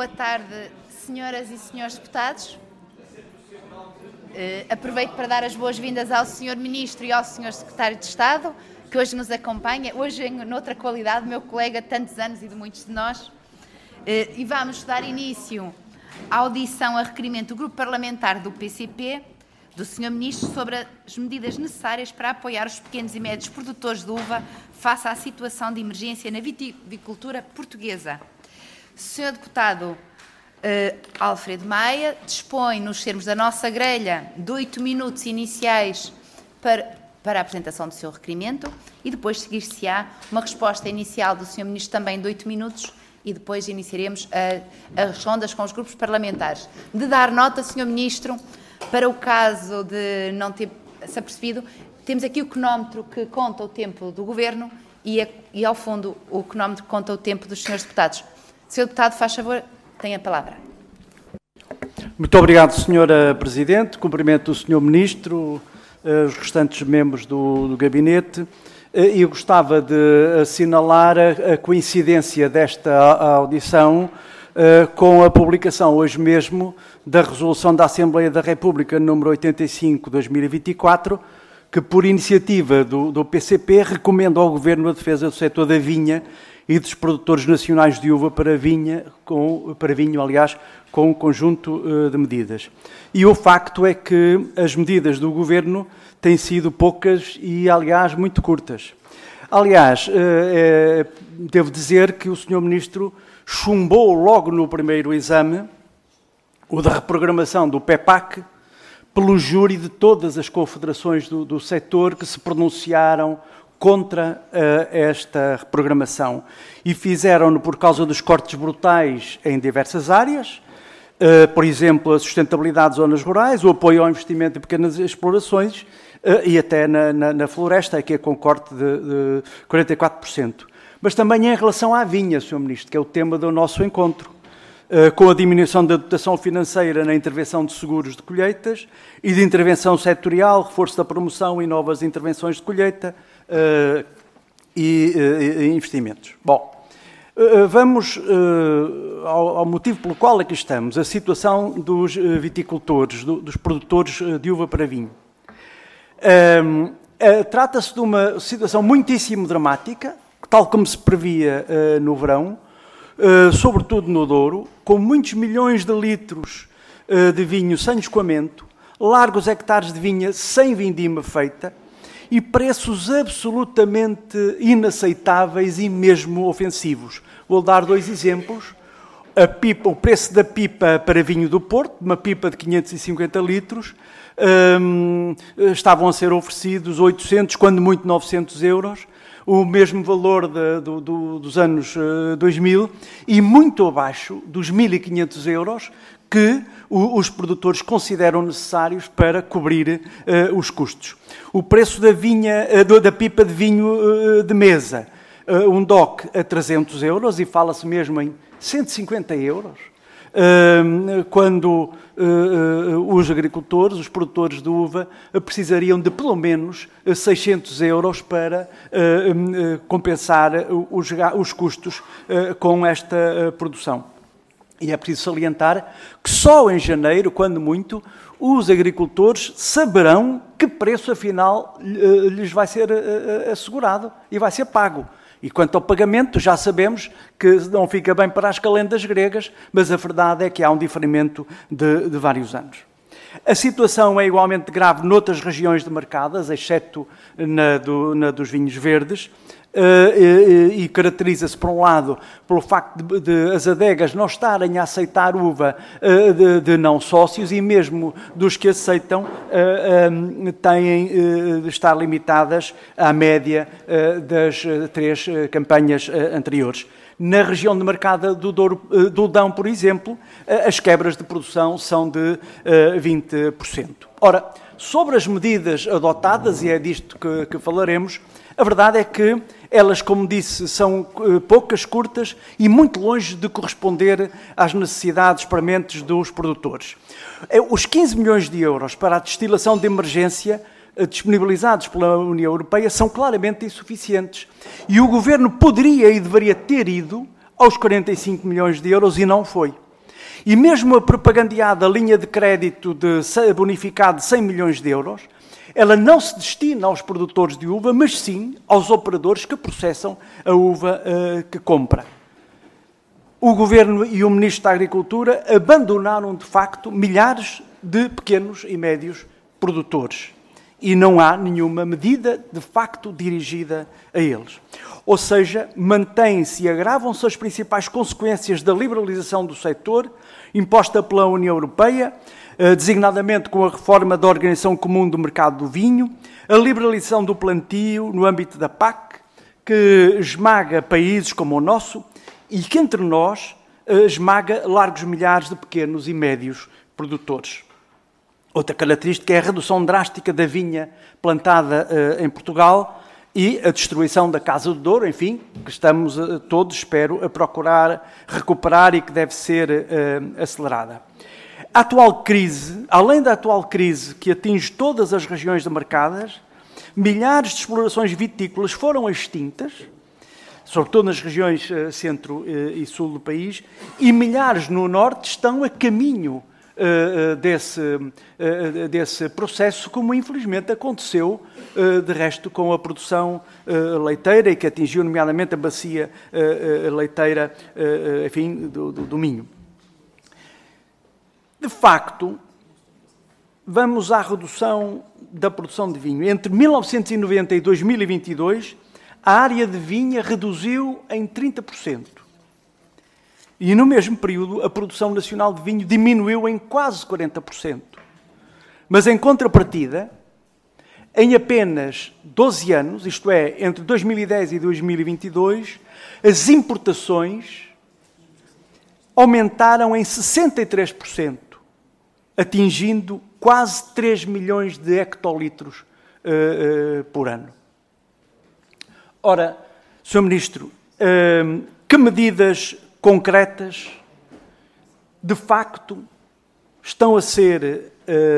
Boa tarde, senhoras e senhores deputados. Aproveito para dar as boas-vindas ao Sr. Ministro e ao Sr. Secretário de Estado, que hoje nos acompanha, hoje noutra qualidade, meu colega de tantos anos e de muitos de nós. E vamos dar início à audição a requerimento do Grupo Parlamentar do PCP, do Sr. Ministro, sobre as medidas necessárias para apoiar os pequenos e médios produtores de uva face à situação de emergência na viticultura portuguesa. Sr. Deputado Alfredo Maia dispõe, nos termos da nossa grelha, de 8 minutos iniciais para a apresentação do seu requerimento e depois seguir-se-á uma resposta inicial do Sr. Ministro também de 8 minutos e depois iniciaremos as rondas com os grupos parlamentares. De dar nota, Sr. Ministro, para o caso de não ter se apercebido, temos aqui o cronómetro que conta o tempo do Governo e ao fundo, o cronómetro que conta o tempo dos senhores deputados. Sr. Deputado, faz favor, tem a palavra. Muito obrigado, Sra. Presidente. Cumprimento o Sr. Ministro, os restantes membros do Gabinete. E eu gostava de assinalar a coincidência desta audição com a publicação hoje mesmo da Resolução da Assembleia da República número 85/2024, que por iniciativa do PCP recomenda ao Governo a defesa do setor da vinha e dos produtores nacionais de uva para vinho, com um conjunto de medidas. E o facto é que as medidas do Governo têm sido poucas e, aliás, muito curtas. Aliás, devo dizer que o Sr. Ministro chumbou logo no primeiro exame o da reprogramação do PEPAC pelo júri de todas as confederações do setor que se pronunciaram contra esta reprogramação e fizeram-no por causa dos cortes brutais em diversas áreas, por exemplo, a sustentabilidade de zonas rurais, o apoio ao investimento em pequenas explorações e até na floresta, que é com corte de 44%. Mas também em relação à vinha, Sr. Ministro, que é o tema do nosso encontro, com a diminuição da dotação financeira na intervenção de seguros de colheitas e de intervenção setorial, reforço da promoção e novas intervenções de colheita, e investimentos. Bom, vamos ao motivo pelo qual aqui estamos, a situação dos viticultores, dos produtores de uva para vinho. Trata-se de uma situação muitíssimo dramática, tal como se previa no verão, sobretudo no Douro, com muitos milhões de litros de vinho sem escoamento, largos hectares de vinha sem vindima feita, e preços absolutamente inaceitáveis e mesmo ofensivos. Vou dar 2 exemplos. O preço da pipa para vinho do Porto, uma pipa de 550 litros, estavam a ser oferecidos 800, quando muito 900 euros, o mesmo valor dos anos 2000 e muito abaixo dos 1.500 euros que os produtores consideram necessários para cobrir os custos. O preço da pipa de vinho de mesa, um DOC a 300 euros, e fala-se mesmo em 150 euros, quando os agricultores, os produtores de uva, precisariam de pelo menos 600 euros para compensar os custos com esta produção. E é preciso salientar que só em janeiro, quando muito, os agricultores saberão que preço, afinal, lhes vai ser assegurado e vai ser pago. E quanto ao pagamento, já sabemos que não fica bem para as calendas gregas, mas a verdade é que há um diferimento de vários anos. A situação é igualmente grave noutras regiões demarcadas, exceto na dos vinhos verdes, e caracteriza-se, por um lado, pelo facto de as adegas não estarem a aceitar uva de não sócios e mesmo dos que aceitam têm de estar limitadas à média das 3 campanhas anteriores. Na região demarcada do Dão, por exemplo, as quebras de produção são de 20%. Ora, sobre as medidas adotadas, e é disto que falaremos, a verdade é que elas, como disse, são poucas, curtas e muito longe de corresponder às necessidades prementes dos produtores. Os 15 milhões de euros para a destilação de emergência disponibilizados pela União Europeia são claramente insuficientes. E o Governo poderia e deveria ter ido aos 45 milhões de euros e não foi. E mesmo a propagandeada linha de crédito bonificado de 100 milhões de euros, ela não se destina aos produtores de uva, mas sim aos operadores que processam a uva que compra. O Governo e o Ministro da Agricultura abandonaram, de facto, milhares de pequenos e médios produtores. E não há nenhuma medida, de facto, dirigida a eles. Ou seja, mantêm-se e agravam-se as principais consequências da liberalização do setor, imposta pela União Europeia, designadamente com a reforma da Organização Comum do Mercado do Vinho, a liberalização do plantio no âmbito da PAC, que esmaga países como o nosso e que, entre nós, esmaga largos milhares de pequenos e médios produtores. Outra característica é a redução drástica da vinha plantada em Portugal e a destruição da Casa do Douro, enfim, que estamos todos, espero, a procurar recuperar e que deve ser acelerada. A atual crise, além da atual crise que atinge todas as regiões demarcadas, milhares de explorações vitícolas foram extintas, sobretudo nas regiões centro e sul do país, e milhares no norte estão a caminho desse processo, como infelizmente aconteceu, de resto, com a produção leiteira e que atingiu nomeadamente a bacia leiteira, enfim, do Minho. De facto, vamos à redução da produção de vinho. Entre 1990 e 2022, a área de vinha reduziu em 30%. E, no mesmo período, a produção nacional de vinho diminuiu em quase 40%. Mas, em contrapartida, em apenas 12 anos, isto é, entre 2010 e 2022, as importações aumentaram em 63%, atingindo quase 3 milhões de hectolitros por ano. Ora, Sr. Ministro, que medidas concretas, de facto, estão a ser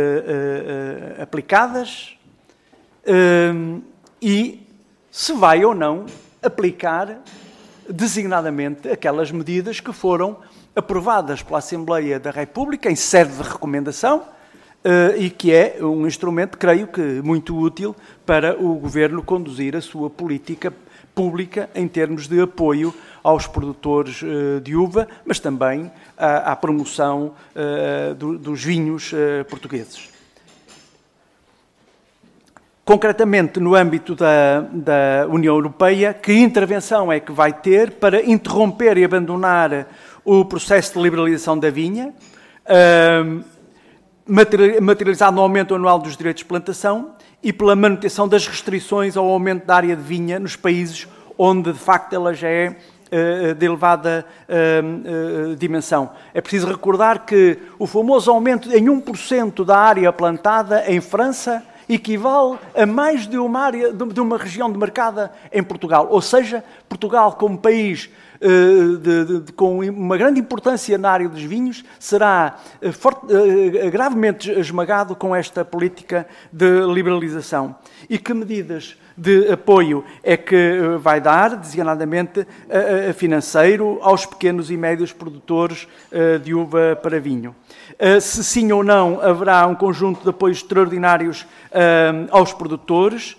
aplicadas e se vai ou não aplicar designadamente aquelas medidas que foram aprovadas pela Assembleia da República em sede de recomendação e que é um instrumento, creio que, muito útil para o Governo conduzir a sua política pública em termos de apoio aos produtores de uva, mas também à promoção dos vinhos portugueses. Concretamente, no âmbito da União Europeia, que intervenção é que vai ter para interromper e abandonar o processo de liberalização da vinha, materializado no aumento anual dos direitos de plantação e pela manutenção das restrições ao aumento da área de vinha nos países onde, de facto, ela já é de elevada dimensão. É preciso recordar que o famoso aumento em 1% da área plantada em França equivale a mais de uma região demarcada em Portugal. Ou seja, Portugal, como país com uma grande importância na área dos vinhos, será gravemente esmagado com esta política de liberalização. E que medidas de apoio é que vai dar, designadamente financeiro, aos pequenos e médios produtores de uva para vinho? Se sim ou não, haverá um conjunto de apoios extraordinários aos produtores,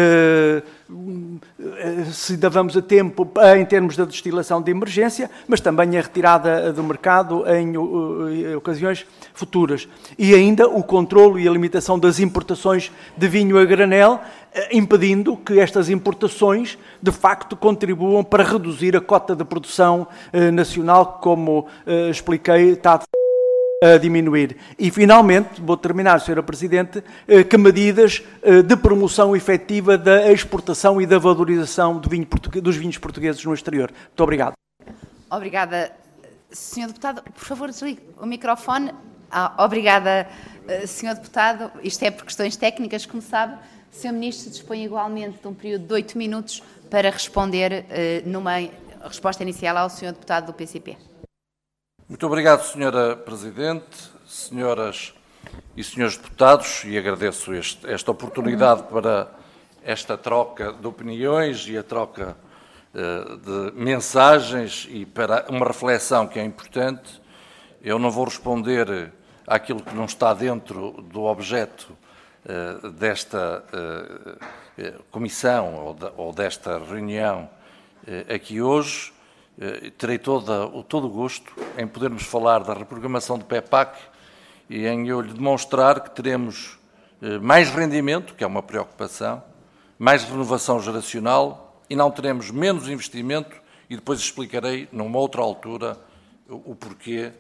se ainda vamos a tempo em termos da destilação de emergência, mas também a retirada do mercado em ocasiões futuras. E ainda o controlo e a limitação das importações de vinho a granel, impedindo que estas importações, de facto, contribuam para reduzir a cota de produção nacional, que, como expliquei, está a diminuir. E, finalmente, vou terminar, Sra. Presidente, que medidas de promoção efetiva da exportação e da valorização dos vinhos portugueses no exterior. Muito obrigado. Obrigada, Sr. Deputado. Por favor, desligue o microfone. Obrigada, Sr. Deputado. Isto é por questões técnicas, como sabe. O Sr. Ministro dispõe igualmente de um período de 8 minutos para responder numa resposta inicial ao Sr. Deputado do PCP. Muito obrigado, Sra. Presidente, senhoras e senhores deputados, e agradeço esta oportunidade para esta troca de opiniões e a troca de mensagens e para uma reflexão que é importante Eu não vou responder àquilo que não está dentro do objeto desta comissão ou desta reunião aqui hoje. Terei todo o gosto em podermos falar da reprogramação do PEPAC e em eu lhe demonstrar que teremos mais rendimento, que é uma preocupação, mais renovação geracional e não teremos menos investimento, e depois explicarei numa outra altura o porquê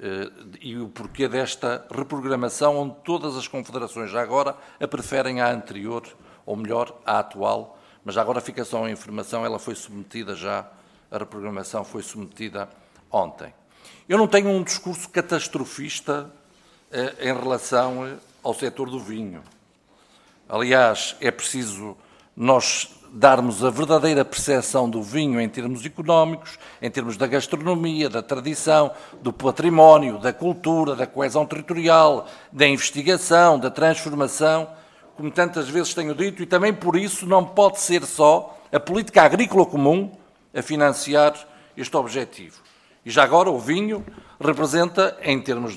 desta reprogramação, onde todas as confederações já agora a preferem à anterior, ou melhor, à atual, mas já agora fica só a informação, ela foi submetida já, a reprogramação foi submetida ontem. Eu não tenho um discurso catastrofista em relação ao setor do vinho. Aliás, é preciso nós darmos a verdadeira percepção do vinho em termos económicos, em termos da gastronomia, da tradição, do património, da cultura, da coesão territorial, da investigação, da transformação, como tantas vezes tenho dito, e também por isso não pode ser só a política agrícola comum a financiar este objetivo. E já agora o vinho representa, em termos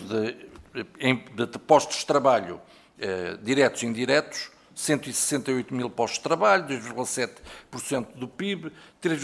de postos de trabalho diretos e indiretos, 168 mil postos de trabalho, 2,7% do PIB,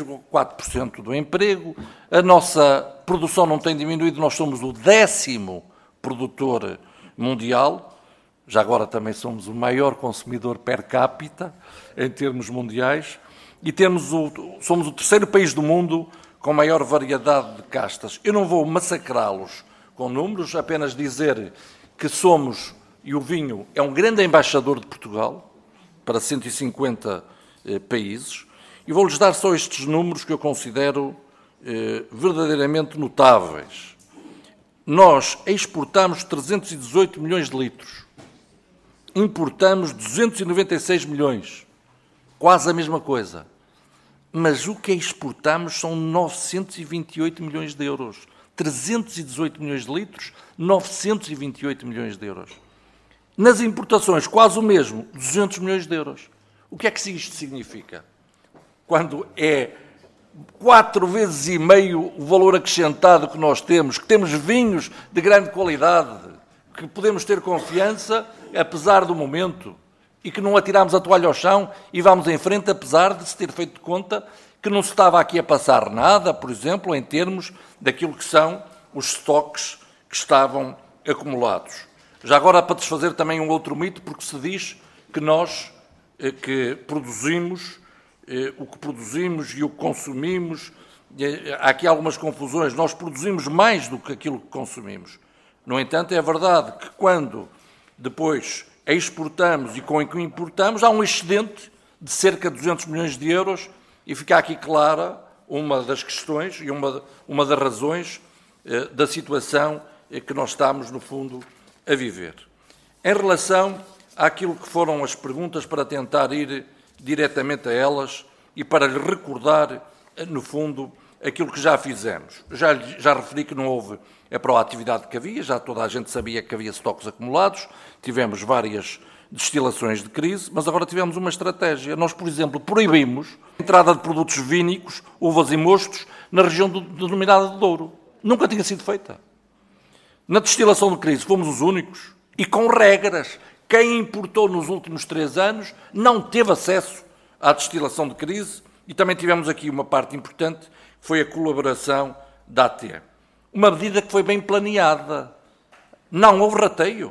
3,4% do emprego. A nossa produção não tem diminuído, nós somos o 10º produtor mundial, já agora também somos o maior consumidor per capita em termos mundiais, e somos o 3º país do mundo com maior variedade de castas. Eu não vou massacrá-los com números, apenas dizer que somos, e o vinho é um grande embaixador de Portugal para 150 países, e vou-lhes dar só estes números que eu considero verdadeiramente notáveis. Nós exportamos 318 milhões de litros, importamos 296 milhões, quase a mesma coisa. Mas o que exportamos são 928 milhões de euros. 318 milhões de litros, 928 milhões de euros. Nas importações, quase o mesmo, 200 milhões de euros. O que é que isto significa? Quando é 4,5 vezes o valor acrescentado que nós temos, que temos vinhos de grande qualidade, que podemos ter confiança, apesar do momento, e que não atiramos a toalha ao chão e vamos em frente, apesar de se ter feito de conta que não se estava aqui a passar nada, por exemplo, em termos daquilo que são os estoques que estavam acumulados. Já agora, para desfazer também um outro mito, porque se diz que nós que produzimos, o que produzimos e o que consumimos, há aqui algumas confusões, nós produzimos mais do que aquilo que consumimos. No entanto, é verdade que quando depois exportamos e com o que importamos, há um excedente de cerca de 200 milhões de euros, e fica aqui clara uma das questões e uma das razões da situação que nós estamos, no fundo, a viver. Em relação àquilo que foram as perguntas, para tentar ir diretamente a elas e para lhe recordar, no fundo, aquilo que já fizemos. Já referi que não houve a proatividade que havia, já toda a gente sabia que havia estoques acumulados, tivemos várias destilações de crise, mas agora tivemos uma estratégia. Nós, por exemplo, proibimos a entrada de produtos vínicos, uvas e mostos, na região denominada de Douro. Nunca tinha sido feita. Na destilação de crise fomos os únicos, e com regras. Quem importou nos últimos 3 anos não teve acesso à destilação de crise, e também tivemos aqui uma parte importante, que foi a colaboração da AT. Uma medida que foi bem planeada. Não houve rateio.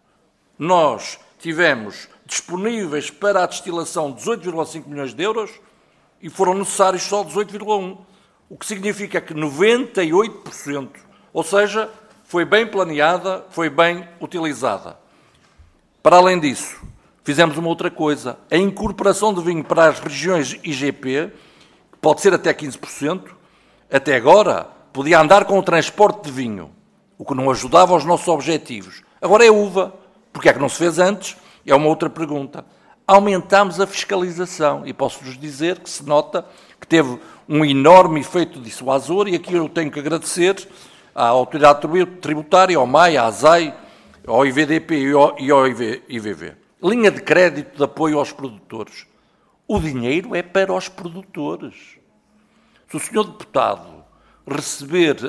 Nós tivemos disponíveis para a destilação 18,5 milhões de euros e foram necessários só 18,1. O que significa que 98%, ou seja, foi bem planeada, foi bem utilizada. Para além disso, fizemos uma outra coisa. A incorporação de vinho para as regiões IGP, que pode ser até 15%, até agora podia andar com o transporte de vinho, o que não ajudava aos nossos objetivos. Agora é uva. Porquê é que não se fez antes? É uma outra pergunta. Aumentámos a fiscalização e posso-vos dizer que se nota que teve um enorme efeito dissuasor, e aqui eu tenho que agradecer à Autoridade Tributária, ao MAI, à ASAI, ao IVDP e ao IVV. Linha de crédito de apoio aos produtores. O dinheiro é para os produtores. Se o senhor deputado receber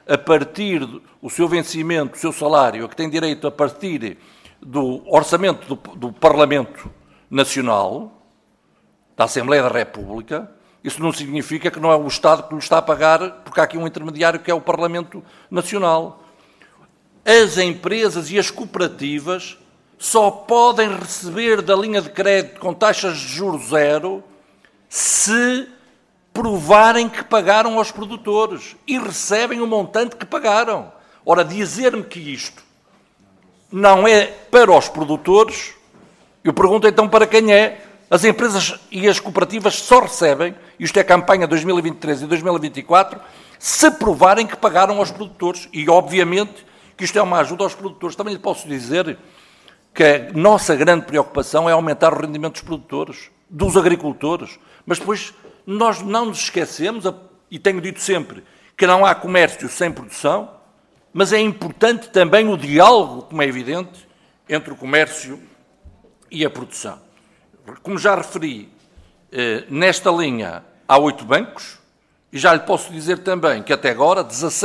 a partir do seu vencimento, do seu salário, a que tem direito a partir do orçamento do Parlamento Nacional, da Assembleia da República, isso não significa que não é o Estado que lhe está a pagar, porque há aqui um intermediário que é o Parlamento Nacional. As empresas e as cooperativas só podem receber da linha de crédito com taxas de juros zero se provarem que pagaram aos produtores e recebem o montante que pagaram. Ora, dizer-me que isto não é para os produtores, eu pergunto então para quem é. As empresas e as cooperativas só recebem, isto é campanha 2023 e 2024, se provarem que pagaram aos produtores. E, obviamente, que isto é uma ajuda aos produtores. Também lhe posso dizer que a nossa grande preocupação é aumentar o rendimento dos produtores, dos agricultores. Mas depois nós não nos esquecemos, e tenho dito sempre, que não há comércio sem produção, mas é importante também o diálogo, como é evidente, entre o comércio e a produção. Como já referi, nesta linha há 8 bancos, e já lhe posso dizer também que até agora,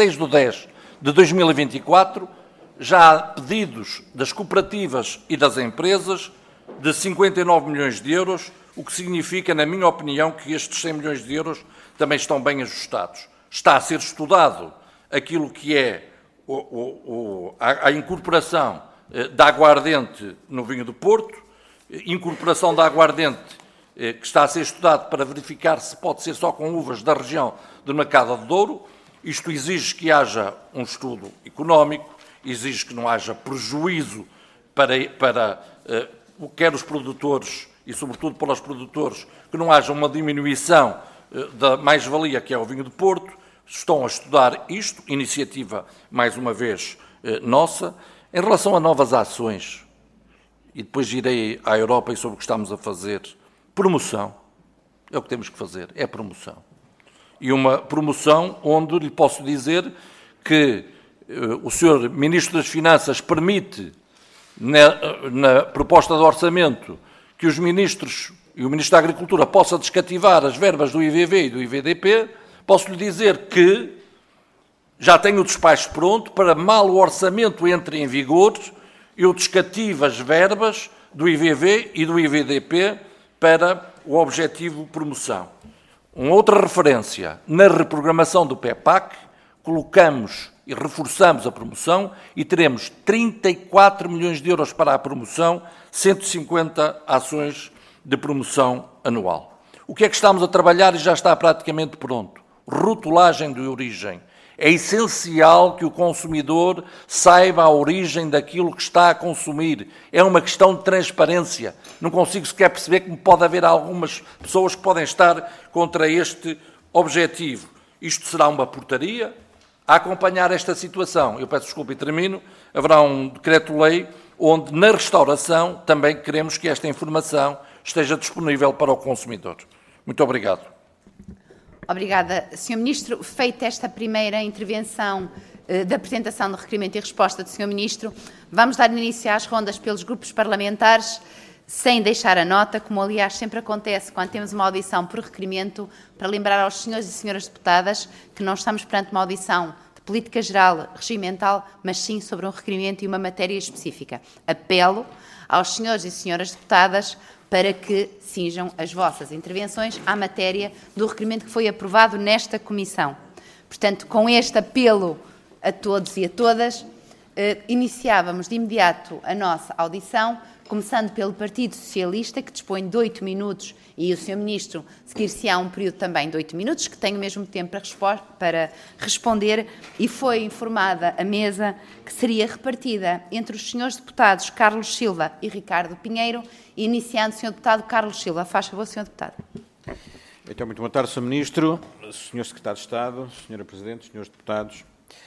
16/10/2024, já há pedidos das cooperativas e das empresas de 59 milhões de euros, o que significa, na minha opinião, que estes 100 milhões de euros também estão bem ajustados. Está a ser estudado aquilo que é a incorporação da aguardente no vinho do Porto, incorporação da aguardente que está a ser estudado para verificar se pode ser só com uvas da região de Mercado de Douro. Isto exige que haja um estudo económico, exige que não haja prejuízo para quer os produtores e, sobretudo, para os produtores, que não haja uma diminuição da mais-valia que é o vinho do Porto. Estão a estudar isto, iniciativa, mais uma vez, nossa. Em relação a novas ações, e depois irei à Europa e sobre o que estamos a fazer, promoção, é o que temos que fazer, é promoção. E uma promoção onde lhe posso dizer que o Sr. Ministro das Finanças permite, na proposta de orçamento, que os ministros e o Ministro da Agricultura possa descativar as verbas do IVV e do IVDP. Posso lhe dizer que já tenho o despacho pronto para, mal o orçamento entre em vigor, eu descativo as verbas do IVV e do IVDP para o objetivo promoção. Uma outra referência, na reprogramação do PEPAC, colocamos e reforçamos a promoção e teremos 34 milhões de euros para a promoção, 150 ações de promoção anual. O que é que estamos a trabalhar e já está praticamente pronto? Rotulagem de origem. É essencial que o consumidor saiba a origem daquilo que está a consumir. É uma questão de transparência. Não consigo sequer perceber como pode haver algumas pessoas que podem estar contra este objetivo. Isto será uma portaria. A acompanhar esta situação, eu peço desculpa e termino, haverá um decreto-lei onde, na restauração, também queremos que esta informação esteja disponível para o consumidor. Muito obrigado. Obrigada, Sr. Ministro. Feita esta primeira intervenção da apresentação do requerimento e resposta do Sr. Ministro, vamos dar início às rondas pelos grupos parlamentares, sem deixar a nota, como aliás sempre acontece quando temos uma audição por requerimento, para lembrar aos senhores e senhoras deputadas que não estamos perante uma audição de política geral, regimental, mas sim sobre um requerimento e uma matéria específica. Apelo aos senhores e senhoras deputadas para que cinjam as vossas intervenções à matéria do requerimento que foi aprovado nesta comissão. Portanto, com este apelo a todos e a todas, iniciávamos de imediato a nossa audição, começando pelo Partido Socialista, que dispõe de 8 minutos, e o Sr. Ministro seguir-se-á um período também de 8 minutos, que tem o mesmo tempo para responder, e foi informada a mesa que seria repartida entre os senhores deputados Carlos Silva e Ricardo Pinheiro, iniciando o Sr. Deputado Carlos Silva. Faz favor, Sr. Deputado. Então, muito boa tarde, Sr. Ministro, Sr. Secretário de Estado, Sra. Presidente, Srs. Deputados.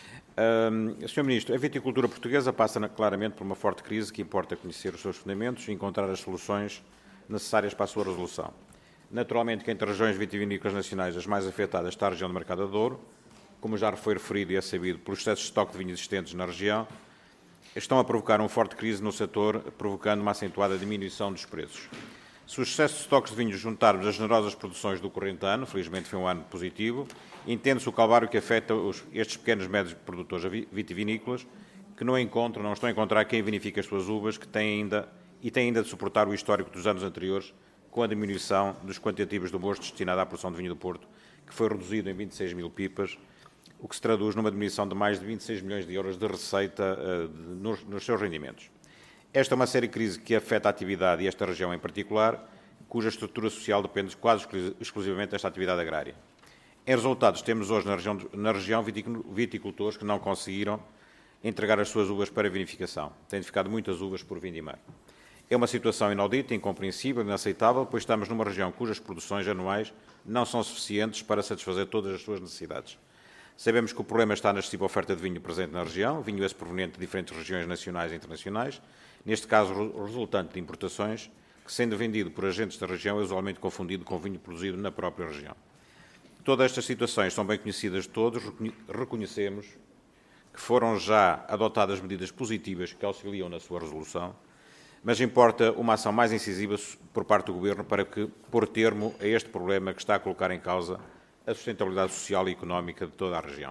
Sr. Ministro, a viticultura portuguesa passa claramente por uma forte crise que importa conhecer os seus fundamentos e encontrar as soluções necessárias para a sua resolução. Naturalmente que entre regiões vitivinícolas nacionais as mais afetadas está a região do Mercado de Douro, como já foi referido e é sabido pelos excessos de estoque de vinhos existentes na região, estão a provocar uma forte crise no setor, provocando uma acentuada diminuição dos preços. Se os excessos de estoques de vinhos juntarmos as generosas produções do corrente ano, felizmente foi um ano positivo, entende-se o calvário que afeta estes pequenos e médios produtores vitivinícolas que não estão a encontrar quem vinifique as suas uvas, que têm ainda de suportar o histórico dos anos anteriores com a diminuição dos quantitativos do mosto destinado à produção de vinho do Porto, que foi reduzido em 26 mil pipas, o que se traduz numa diminuição de mais de 26 milhões de euros de receita nos seus rendimentos. Esta é uma séria crise que afeta a atividade e esta região em particular, cuja estrutura social depende quase exclusivamente desta atividade agrária. Em resultados, temos hoje na região viticultores que não conseguiram entregar as suas uvas para vinificação. Têm ficado muitas uvas por vindimar. É uma situação inaudita, incompreensível, inaceitável, pois estamos numa região cujas produções anuais não são suficientes para satisfazer todas as suas necessidades. Sabemos que o problema está na excessiva oferta de vinho presente na região, vinho esse proveniente de diferentes regiões nacionais e internacionais, neste caso resultante de importações, que, sendo vendido por agentes da região, é usualmente confundido com vinho produzido na própria região. Todas estas situações são bem conhecidas de todos, reconhecemos que foram já adotadas medidas positivas que auxiliam na sua resolução, mas importa uma ação mais incisiva por parte do Governo para pôr termo a este problema que está a colocar em causa a sustentabilidade social e económica de toda a região.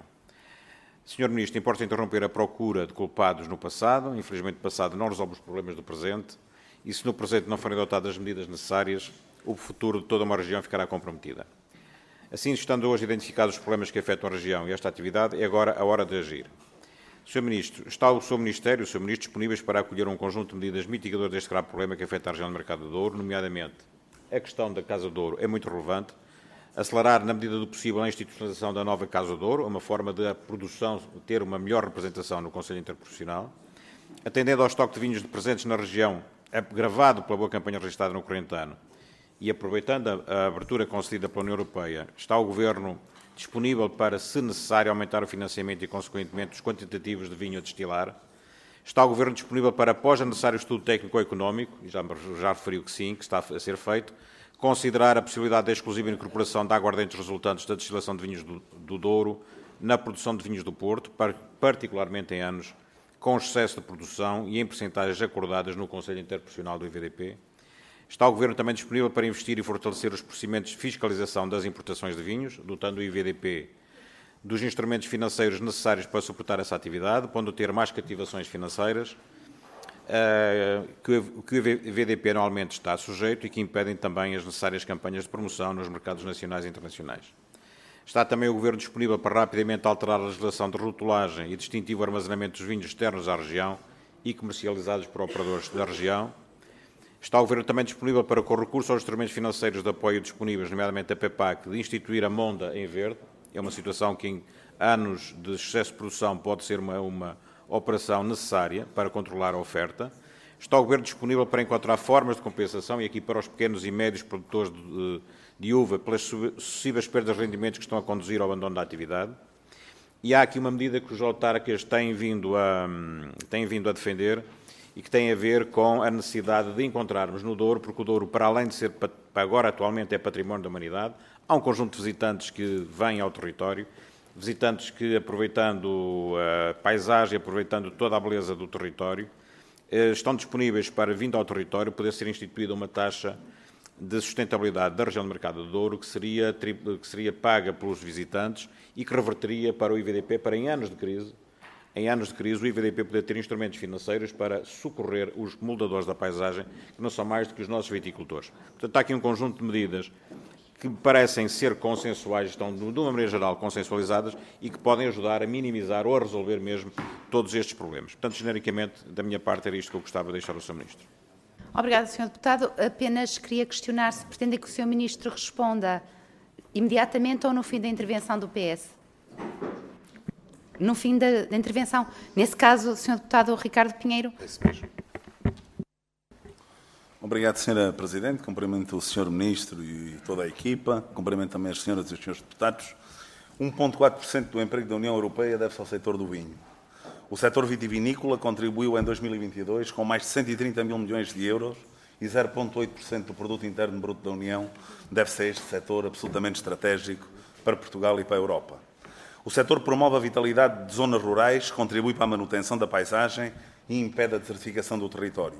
Sr. Ministro, importa interromper a procura de culpados no passado. Infelizmente, o passado não resolve os problemas do presente e, se no presente não forem adotadas as medidas necessárias, o futuro de toda uma região ficará comprometida. Assim, estando hoje identificados os problemas que afetam a região e esta atividade, é agora a hora de agir. Sr. Ministro, está o seu Ministério e o Sr. Ministro disponíveis para acolher um conjunto de medidas mitigadoras deste grave problema que afeta a região do Mercado do Douro, nomeadamente a questão da Casa do Douro é muito relevante, acelerar, na medida do possível, a institucionalização da nova Casa do Douro, uma forma de a produção ter uma melhor representação no Conselho Interprofissional, atendendo ao estoque de vinhos presentes na região, agravado pela boa campanha registrada no corrente ano, e aproveitando a abertura concedida pela União Europeia, está o Governo disponível para, se necessário, aumentar o financiamento e, consequentemente, os quantitativos de vinho a destilar? Está o Governo disponível para, após o necessário estudo técnico-económico, e já referiu que sim, que está a ser feito, considerar a possibilidade da exclusiva incorporação de aguardentes resultantes da destilação de vinhos do Douro na produção de vinhos do Porto, particularmente em anos com excesso de produção e em percentagens acordadas no Conselho Interprofissional do IVDP? Está o Governo também disponível para investir e fortalecer os procedimentos de fiscalização das importações de vinhos, dotando o IVDP dos instrumentos financeiros necessários para suportar essa atividade, pondo ter mais cativações financeiras, que o IVDP anualmente está sujeito e que impedem também as necessárias campanhas de promoção nos mercados nacionais e internacionais. Está também o Governo disponível para rapidamente alterar a legislação de rotulagem e distintivo armazenamento dos vinhos externos à região e comercializados por operadores da região. Está o Governo também disponível para, com recurso aos instrumentos financeiros de apoio disponíveis, nomeadamente a PEPAC, de instituir a monda em verde. É uma situação que, em anos de excesso de produção, pode ser uma operação necessária para controlar a oferta. Está o Governo disponível para encontrar formas de compensação, e aqui para os pequenos e médios produtores de uva, pelas sucessivas perdas de rendimentos que estão a conduzir ao abandono da atividade. E há aqui uma medida que os autarcas têm vindo a defender e que tem a ver com a necessidade de encontrarmos no Douro, porque o Douro, para além de ser, agora atualmente é património da humanidade, há um conjunto de visitantes que vêm ao território, visitantes que, aproveitando a paisagem, aproveitando toda a beleza do território, estão disponíveis para, vindo ao território, poder ser instituída uma taxa de sustentabilidade da região do Mercado do Douro, que seria paga pelos visitantes e que reverteria para o IVDP para, em anos de crise, o IVDP poder ter instrumentos financeiros para socorrer os moldadores da paisagem, que não são mais do que os nossos viticultores. Portanto, há aqui um conjunto de medidas que parecem ser consensuais, estão, de uma maneira geral, consensualizadas e que podem ajudar a minimizar ou a resolver mesmo todos estes problemas. Portanto, genericamente, da minha parte, era isto que eu gostava de deixar ao Sr. Ministro. Obrigada, Sr. Deputado. Apenas queria questionar se pretende que o Sr. Ministro responda imediatamente ou no fim da intervenção do PS. No fim da intervenção. Nesse caso, o Sr. Deputado Ricardo Pinheiro. É isso mesmo. Obrigado, Sra. Presidente. Cumprimento o Sr. Ministro e toda a equipa. Cumprimento também as senhoras e os senhores deputados. 1,4% do emprego da União Europeia deve-se ao setor do vinho. O setor vitivinícola contribuiu em 2022 com mais de 130 mil milhões de euros e 0,8% do produto interno bruto da União deve-se a este setor absolutamente estratégico para Portugal e para a Europa. O setor promove a vitalidade de zonas rurais, contribui para a manutenção da paisagem e impede a desertificação do território.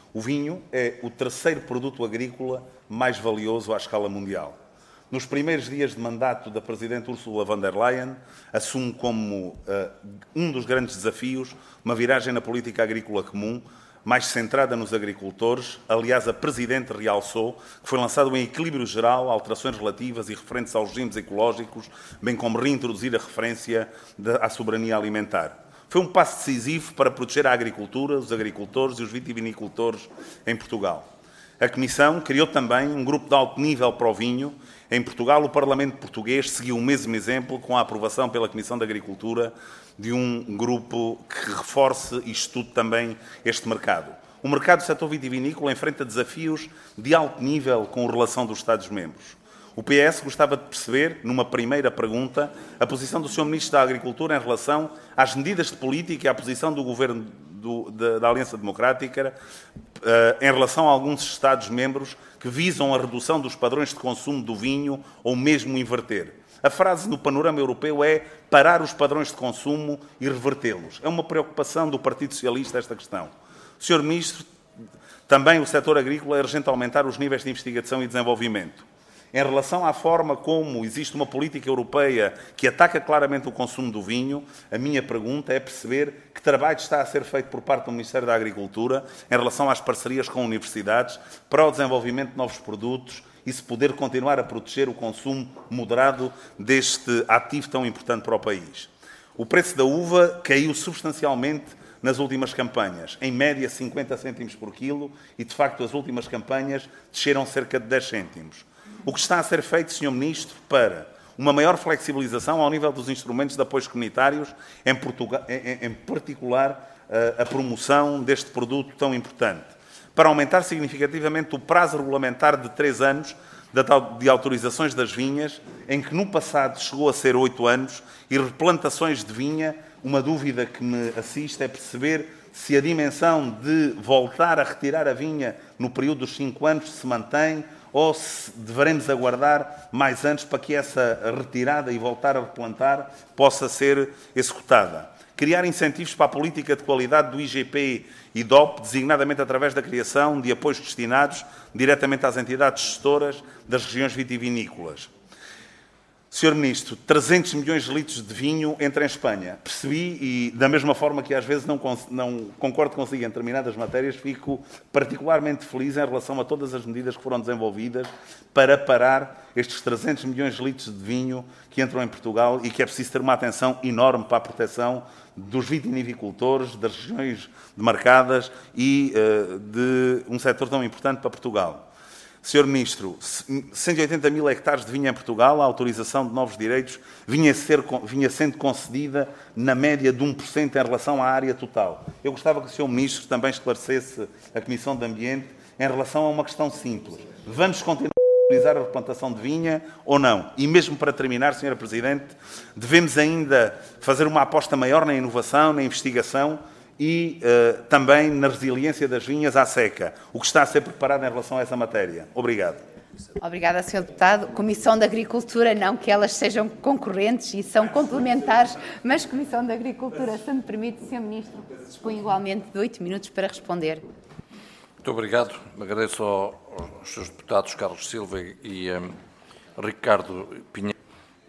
O vinho é o terceiro produto agrícola mais valioso à escala mundial. Nos primeiros dias de mandato da Presidente Ursula von der Leyen, assume como um dos grandes desafios uma viragem na política agrícola comum, mais centrada nos agricultores. Aliás, a Presidente realçou que foi lançado em equilíbrio geral alterações relativas e referentes aos regimes ecológicos, bem como reintroduzir a referência à soberania alimentar. Foi um passo decisivo para proteger a agricultura, os agricultores e os vitivinicultores em Portugal. A Comissão criou também um grupo de alto nível para o vinho. Em Portugal, o Parlamento português seguiu o mesmo exemplo com a aprovação pela Comissão de Agricultura de um grupo que reforce e estude também este mercado. O mercado do setor vitivinícola enfrenta desafios de alto nível com relação dos Estados-membros. O PS gostava de perceber, numa primeira pergunta, a posição do Sr. Ministro da Agricultura em relação às medidas de política e à posição do Governo da Aliança Democrática em relação a alguns Estados-membros que visam a redução dos padrões de consumo do vinho ou mesmo inverter. A frase no panorama europeu é parar os padrões de consumo e revertê-los. É uma preocupação do Partido Socialista esta questão. Sr. Ministro, também o setor agrícola é urgente aumentar os níveis de investigação e desenvolvimento. Em relação à forma como existe uma política europeia que ataca claramente o consumo do vinho, a minha pergunta é perceber que trabalho está a ser feito por parte do Ministério da Agricultura em relação às parcerias com universidades para o desenvolvimento de novos produtos e se poder continuar a proteger o consumo moderado deste ativo tão importante para o país. O preço da uva caiu substancialmente nas últimas campanhas, em média 50 cêntimos por quilo, e de facto as últimas campanhas desceram cerca de 10 cêntimos. O que está a ser feito, Sr. Ministro, para uma maior flexibilização ao nível dos instrumentos de apoios comunitários, em particular a promoção deste produto tão importante, para aumentar significativamente o prazo regulamentar de 3 anos de autorizações das vinhas, em que no passado chegou a ser 8 anos, e replantações de vinha. Uma dúvida que me assiste é perceber se a dimensão de voltar a retirar a vinha no período dos 5 anos se mantém, ou se deveremos aguardar mais anos para que essa retirada e voltar a replantar possa ser executada. Criar incentivos para a política de qualidade do IGP e DOP, designadamente através da criação de apoios destinados diretamente às entidades gestoras das regiões vitivinícolas. Sr. Ministro, 300 milhões de litros de vinho entra em Espanha. Percebi, e da mesma forma que às vezes não concordo consigo em determinadas matérias, fico particularmente feliz em relação a todas as medidas que foram desenvolvidas para parar estes 300 milhões de litros de vinho que entram em Portugal e que é preciso ter uma atenção enorme para a proteção dos vitivinicultores, das regiões demarcadas e de um setor tão importante para Portugal. Sr. Ministro, 180 mil hectares de vinho em Portugal, a autorização de novos direitos vinha sendo concedida na média de 1% em relação à área total. Eu gostava que o Sr. Ministro também esclarecesse a Comissão de Ambiente em relação a uma questão simples. Vamos continuar a autorizar a replantação de vinha ou não? E mesmo para terminar, Sra. Presidente, devemos ainda fazer uma aposta maior na inovação, na investigação e também na resiliência das vinhas à seca. O que está a ser preparado em relação a essa matéria? Obrigado. Obrigada, Sr. Deputado. Comissão de Agricultura, não que elas sejam concorrentes e são complementares, mas Comissão de Agricultura, se me permite, Sr. Ministro, dispõe igualmente de 8 minutos para responder. Muito obrigado. Agradeço aos Srs. Deputados Carlos Silva e Ricardo Pinheiro.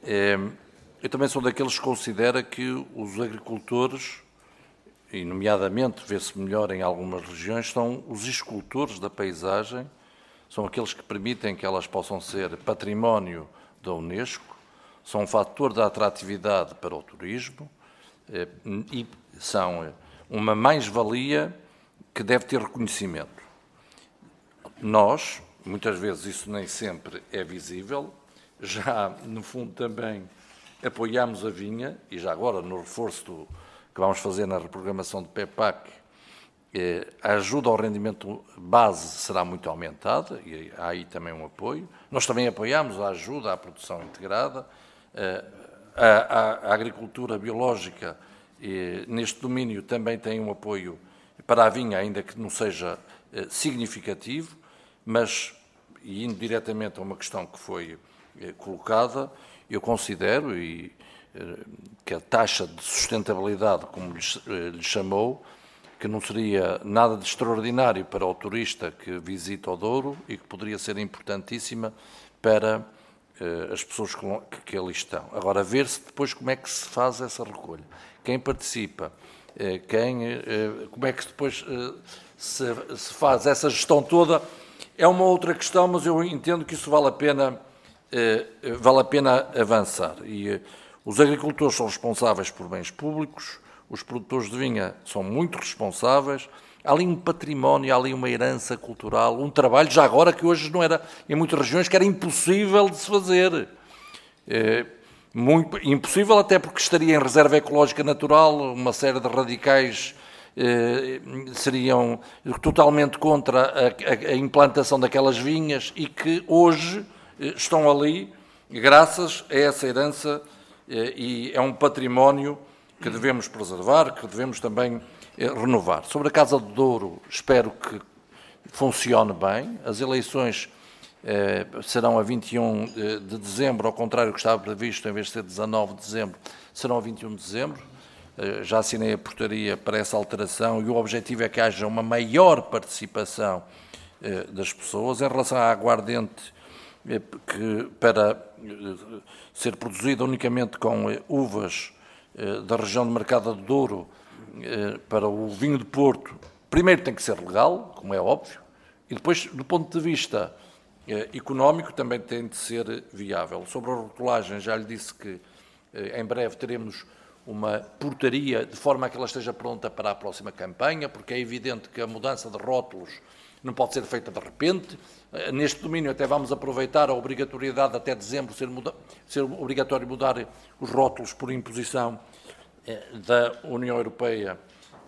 Eu também sou daqueles que considera que os agricultores, e nomeadamente, vê-se melhor em algumas regiões, são os escultores da paisagem, são aqueles que permitem que elas possam ser património da Unesco, são um fator de atratividade para o turismo e são uma mais-valia que deve ter reconhecimento. Nós, muitas vezes isso nem sempre é visível, já no fundo também apoiamos a vinha, e já agora no reforço que vamos fazer na reprogramação de PEPAC, a ajuda ao rendimento base será muito aumentada, e há aí também um apoio. Nós também apoiamos a ajuda à produção integrada, a agricultura biológica neste domínio também tem um apoio para a vinha, ainda que não seja significativo, mas, e indo diretamente a uma questão que foi colocada, eu considero que a taxa de sustentabilidade, como lhe chamou, que não seria nada de extraordinário para o turista que visita o Douro e que poderia ser importantíssima para as pessoas que ali estão. Agora, ver-se depois como é que se faz essa recolha. Quem participa, como é que depois se faz essa gestão toda, é uma outra questão, mas eu entendo que isso vale a pena avançar. E os agricultores são responsáveis por bens públicos, os produtores de vinha são muito responsáveis, há ali um património, há ali uma herança cultural, um trabalho, já agora que hoje não era, em muitas regiões, que era impossível de se fazer. Muito impossível, até porque estaria em reserva ecológica natural, uma série de radicais seriam totalmente contra a implantação daquelas vinhas e que hoje estão ali graças a essa herança e é um património que devemos preservar, que devemos também renovar. Sobre a Casa do Douro, espero que funcione bem. As eleições serão a 21 de dezembro, ao contrário do que estava previsto, em vez de ser 19 de dezembro, serão a 21 de dezembro. Já assinei a portaria para essa alteração e o objetivo é que haja uma maior participação das pessoas. Em relação à aguardente, para ser produzida unicamente com uvas da região de Mercado do Douro, para o vinho de Porto, primeiro tem que ser legal, como é óbvio, e depois, do ponto de vista económico, também tem de ser viável. Sobre a rotulagem, já lhe disse que em breve teremos uma portaria de forma a que ela esteja pronta para a próxima campanha, porque é evidente que a mudança de rótulos não pode ser feita de repente. Neste domínio até vamos aproveitar a obrigatoriedade até dezembro ser obrigatório mudar os rótulos por imposição da União Europeia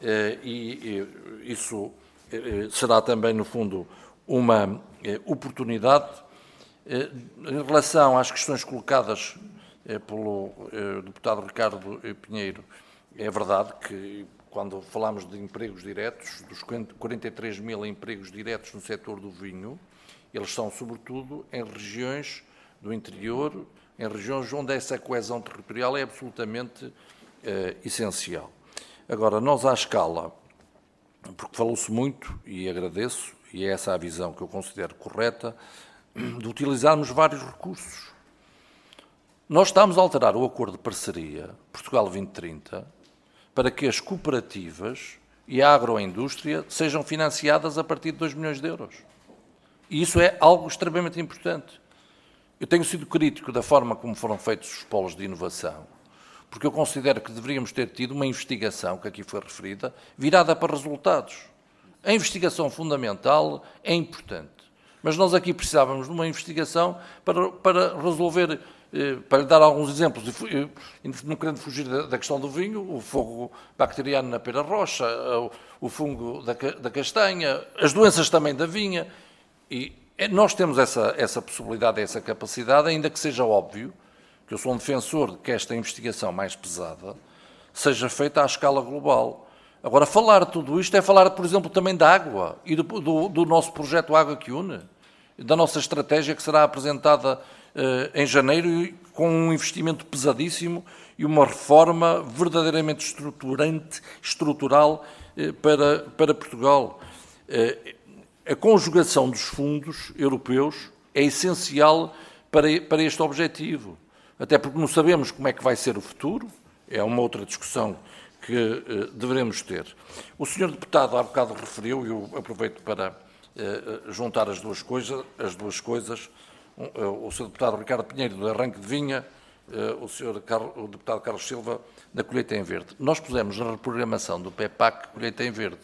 e isso será também, no fundo, uma oportunidade. Em relação às questões colocadas pelo deputado Ricardo Pinheiro, é verdade que quando falamos de empregos diretos, dos 43 mil empregos diretos no setor do vinho, eles são sobretudo em regiões do interior, em regiões onde essa coesão territorial é absolutamente essencial. Agora, nós à escala, porque falou-se muito, e agradeço, e é essa a visão que eu considero correta, de utilizarmos vários recursos. Nós estamos a alterar o acordo de parceria Portugal 2030 para que as cooperativas e a agroindústria sejam financiadas a partir de 2 milhões de euros. E isso é algo extremamente importante. Eu tenho sido crítico da forma como foram feitos os polos de inovação, porque eu considero que deveríamos ter tido uma investigação, que aqui foi referida, virada para resultados. A investigação fundamental é importante, mas nós aqui precisávamos de uma investigação para resolver, para lhe dar alguns exemplos, não querendo fugir da questão do vinho, o fogo bacteriano na pera roxa, o fungo da castanha, as doenças também da vinha, e nós temos essa possibilidade, essa capacidade, ainda que seja óbvio que eu sou um defensor de que esta investigação mais pesada seja feita à escala global. Agora, falar de tudo isto é falar, por exemplo, também da água e do nosso projeto Água que Une, da nossa estratégia que será apresentada em janeiro com um investimento pesadíssimo e uma reforma verdadeiramente estrutural para Portugal. A conjugação dos fundos europeus é essencial para este objetivo, até porque não sabemos como é que vai ser o futuro, é uma outra discussão que deveremos ter. O senhor deputado há bocado referiu, e eu aproveito para juntar as duas coisas, o senhor deputado Ricardo Pinheiro do arranque de vinha, o deputado Carlos Silva da colheita em verde. Nós pusemos na reprogramação do PEPAC colheita em verde.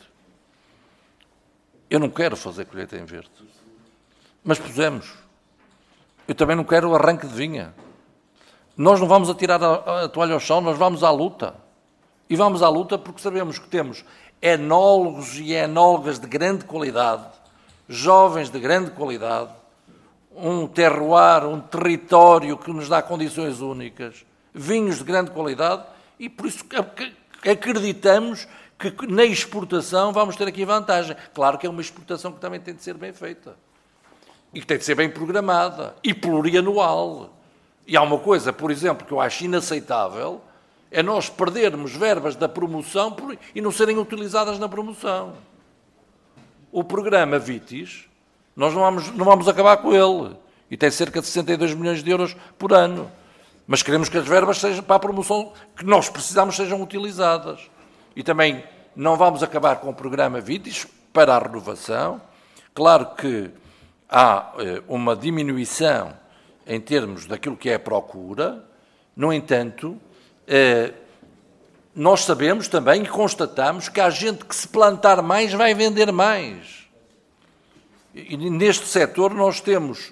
Eu não quero fazer colheita em verde, mas pusemos. Eu também não quero o arranque de vinha. Nós não vamos atirar a toalha ao chão, nós vamos à luta. E vamos à luta porque sabemos que temos enólogos e enólogas de grande qualidade, jovens de grande qualidade, um terroir, um território que nos dá condições únicas, vinhos de grande qualidade, e por isso acreditamos que na exportação vamos ter aqui vantagem. Claro que é uma exportação que também tem de ser bem feita. E que tem de ser bem programada. E plurianual. E há uma coisa, por exemplo, que eu acho inaceitável, é nós perdermos verbas da promoção e não serem utilizadas na promoção. O programa VITIS, nós não vamos acabar com ele, e tem cerca de 62 milhões de euros por ano. Mas queremos que as verbas sejam para a promoção que nós precisamos sejam utilizadas. E também não vamos acabar com o programa VITIS para a renovação. Claro que há uma diminuição em termos daquilo que é a procura. No entanto, nós sabemos também e constatamos que há gente que se plantar mais vai vender mais. E neste setor nós temos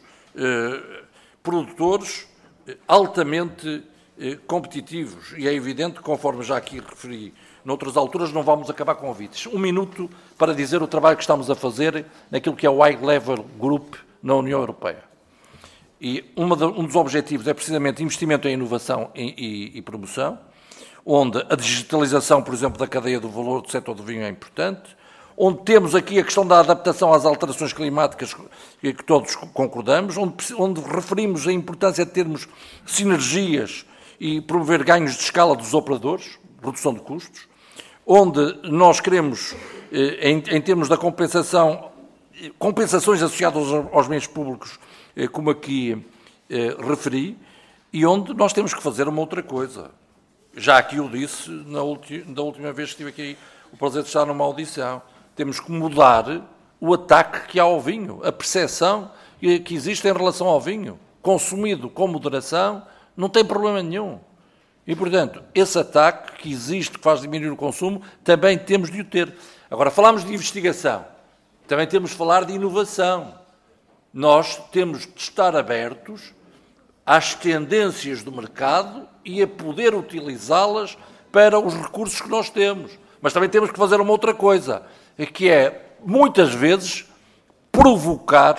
produtores altamente competitivos e é evidente, conforme já aqui referi noutras alturas, não vamos acabar com o VITIS. Um minuto para dizer o trabalho que estamos a fazer naquilo que é o High Level Group na União Europeia. E um dos objetivos é precisamente investimento em inovação e promoção, onde a digitalização, por exemplo, da cadeia do valor do setor do vinho é importante, onde temos aqui a questão da adaptação às alterações climáticas que todos concordamos, onde referimos a importância de termos sinergias e promover ganhos de escala dos operadores, redução de custos, onde nós queremos, em termos da compensações associadas aos bens públicos, como aqui referi, e onde nós temos que fazer uma outra coisa. Já aqui o disse da última vez que estive aqui, o prazer de estar numa audição. Temos que mudar o ataque que há ao vinho, a percepção que existe em relação ao vinho. Consumido com moderação, não tem problema nenhum. E, portanto, esse ataque que existe, que faz diminuir o consumo, também temos de o ter. Agora, falamos de investigação, também temos de falar de inovação. Nós temos de estar abertos às tendências do mercado e a poder utilizá-las para os recursos que nós temos. Mas também temos que fazer uma outra coisa, que é, muitas vezes, provocar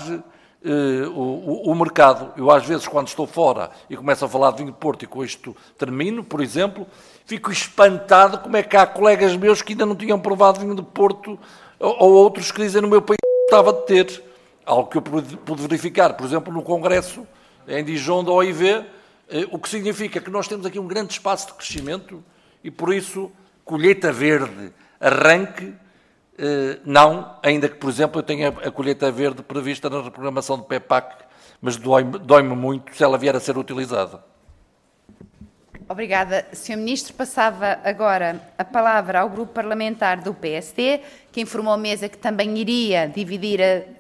o mercado. Eu, às vezes, quando estou fora e começo a falar de vinho de Porto, e com isto termino, por exemplo, fico espantado como é que há colegas meus que ainda não tinham provado vinho de Porto, ou outros que dizem no meu país que gostava de ter. Algo que eu pude verificar, por exemplo, no Congresso em Dijon da OIV, o que significa que nós temos aqui um grande espaço de crescimento e, por isso, colheita verde, arranque, não, ainda que, por exemplo, eu tenha a colheita verde prevista na reprogramação do PEPAC, mas dói-me muito se ela vier a ser utilizada. Obrigada, Sr. Ministro. Passava agora a palavra ao Grupo Parlamentar do PSD, que informou a mesa que também iria dividir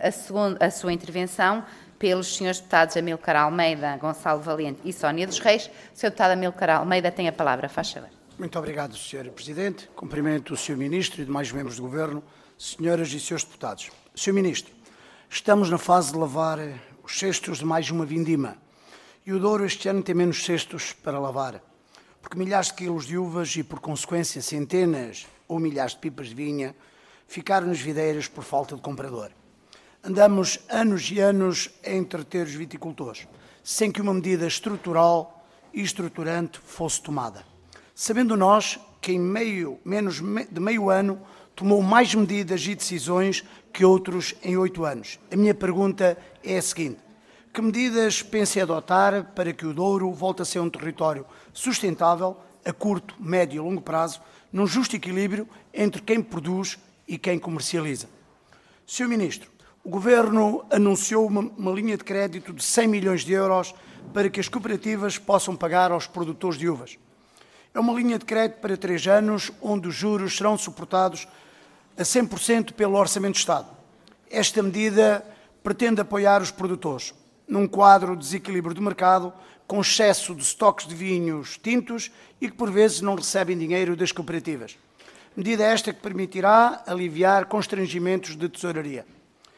a sua intervenção pelos Srs. Deputados Amílcar Almeida, Gonçalo Valente e Sónia dos Reis. Sr. Deputado Amílcar Almeida tem a palavra, faz favor. Muito obrigado, Sr. Presidente. Cumprimento o Sr. Ministro e demais membros do Governo, senhoras e senhores deputados. Sr. Ministro, estamos na fase de lavar os cestos de mais uma vindima e o Douro este ano tem menos cestos para lavar, porque milhares de quilos de uvas e, por consequência, centenas ou milhares de pipas de vinha ficaram nas videiras por falta de comprador. Andamos anos e anos a entreter os viticultores, sem que uma medida estrutural e estruturante fosse tomada. Sabendo nós que em menos de meio ano tomou mais medidas e decisões que outros em 8 anos. A minha pergunta é a seguinte: que medidas pensa adotar para que o Douro volte a ser um território sustentável a curto, médio e longo prazo, num justo equilíbrio entre quem produz e quem comercializa? Sr. Ministro, o Governo anunciou uma linha de crédito de 100 milhões de euros para que as cooperativas possam pagar aos produtores de uvas. É uma linha de crédito para 3 anos, onde os juros serão suportados a 100% pelo Orçamento de Estado. Esta medida pretende apoiar os produtores num quadro de desequilíbrio do mercado, com excesso de estoques de vinhos tintos e que, por vezes, não recebem dinheiro das cooperativas. Medida esta que permitirá aliviar constrangimentos de tesouraria.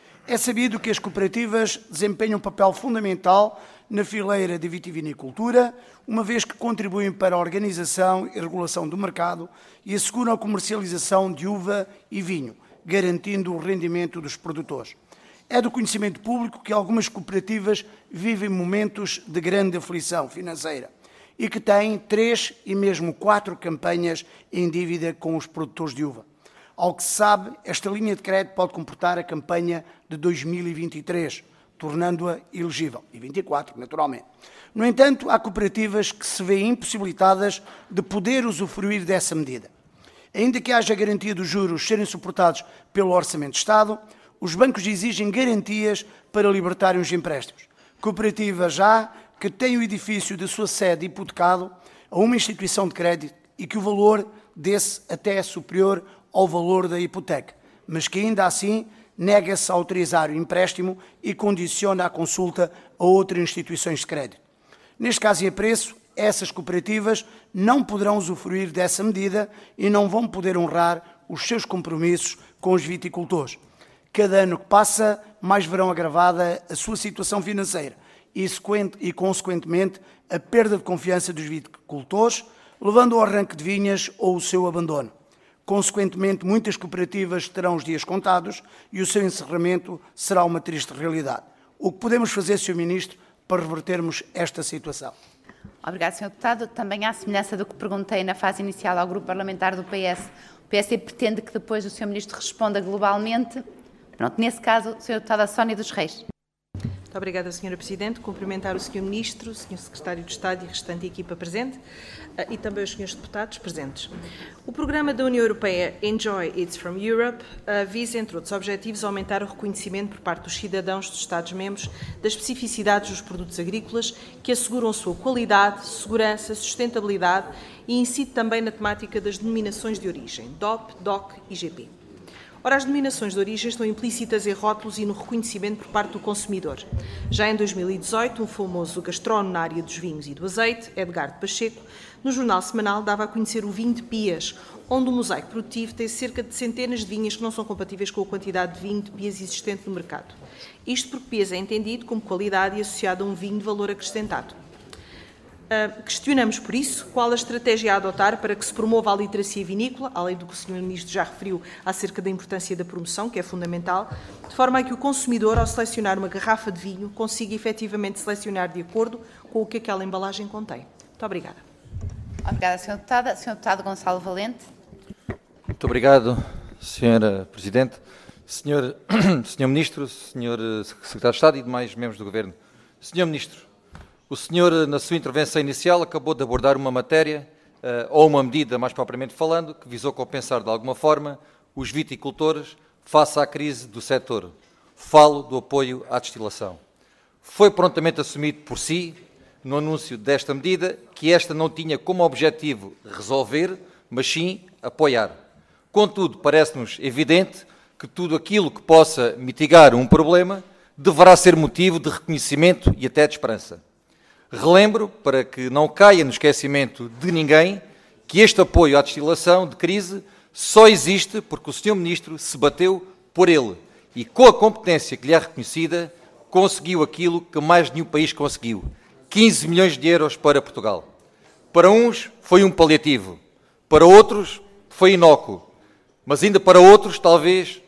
É sabido que as cooperativas desempenham um papel fundamental na fileira de vitivinicultura, uma vez que contribuem para a organização e regulação do mercado e asseguram a comercialização de uva e vinho, garantindo o rendimento dos produtores. É do conhecimento público que algumas cooperativas vivem momentos de grande aflição financeira e que têm 3 e mesmo 4 campanhas em dívida com os produtores de uva. Ao que se sabe, esta linha de crédito pode comportar a campanha de 2023, tornando-a elegível, e 24, naturalmente. No entanto, há cooperativas que se veem impossibilitadas de poder usufruir dessa medida. Ainda que haja garantia dos juros serem suportados pelo Orçamento de Estado, os bancos exigem garantias para libertarem os empréstimos. Cooperativas já que têm o edifício da sua sede hipotecado a uma instituição de crédito e que o valor desse até é superior ao valor da hipoteca, mas que ainda assim nega-se a autorizar o empréstimo e condiciona a consulta a outras instituições de crédito. Neste caso e a preço, essas cooperativas não poderão usufruir dessa medida e não vão poder honrar os seus compromissos com os viticultores. Cada ano que passa, mais verão agravada a sua situação financeira e, consequentemente, a perda de confiança dos viticultores, levando ao arranque de vinhas ou o seu abandono. Consequentemente, muitas cooperativas terão os dias contados e o seu encerramento será uma triste realidade. O que podemos fazer, Sr. Ministro, para revertermos esta situação? Obrigado, Sr. Deputado. Também à semelhança do que perguntei na fase inicial ao Grupo Parlamentar do PS, o PSD pretende que depois o Sr. Ministro responda globalmente. Pronto, nesse caso, Sra. Deputada Sónia dos Reis. Muito obrigada, Sra. Presidente. Cumprimentar o Sr. Ministro, o Sr. Secretário de Estado e a restante equipa presente e também os Srs. Deputados presentes. O programa da União Europeia Enjoy It's from Europe visa, entre outros objetivos, aumentar o reconhecimento por parte dos cidadãos dos Estados-membros das especificidades dos produtos agrícolas que asseguram a sua qualidade, segurança, sustentabilidade e incide também na temática das denominações de origem, DOP, DOC e GP. Ora, as denominações de origem estão implícitas em rótulos e no reconhecimento por parte do consumidor. Já em 2018, um famoso gastrónomo na área dos vinhos e do azeite, Edgardo Pacheco, no jornal semanal dava a conhecer o vinho de Pias, onde o mosaico produtivo tem cerca de centenas de vinhas que não são compatíveis com a quantidade de vinho de Pias existente no mercado. Isto porque Pias é entendido como qualidade e associado a um vinho de valor acrescentado. Questionamos, por isso, qual a estratégia a adotar para que se promova a literacia vinícola, além do que o Sr. Ministro já referiu acerca da importância da promoção, que é fundamental, de forma a que o consumidor, ao selecionar uma garrafa de vinho, consiga efetivamente selecionar de acordo com o que aquela embalagem contém. Muito obrigada. Obrigada, Sra. Deputada. Sr. Deputado Gonçalo Valente. Muito obrigado, Sra. Presidente. Sr. Ministro, Sr. Secretário de Estado e demais membros do Governo. Sr. Ministro, o senhor, na sua intervenção inicial, acabou de abordar uma matéria, ou uma medida, mais propriamente falando, que visou compensar, de alguma forma, os viticultores face à crise do setor. Falo do apoio à destilação. Foi prontamente assumido por si, no anúncio desta medida, que esta não tinha como objetivo resolver, mas sim apoiar. Contudo, parece-nos evidente que tudo aquilo que possa mitigar um problema deverá ser motivo de reconhecimento e até de esperança. Relembro, para que não caia no esquecimento de ninguém, que este apoio à destilação de crise só existe porque o Sr. Ministro se bateu por ele e, com a competência que lhe é reconhecida, conseguiu aquilo que mais nenhum país conseguiu: 15 milhões de euros para Portugal. Para uns foi um paliativo, para outros foi inócuo, mas ainda para outros talvez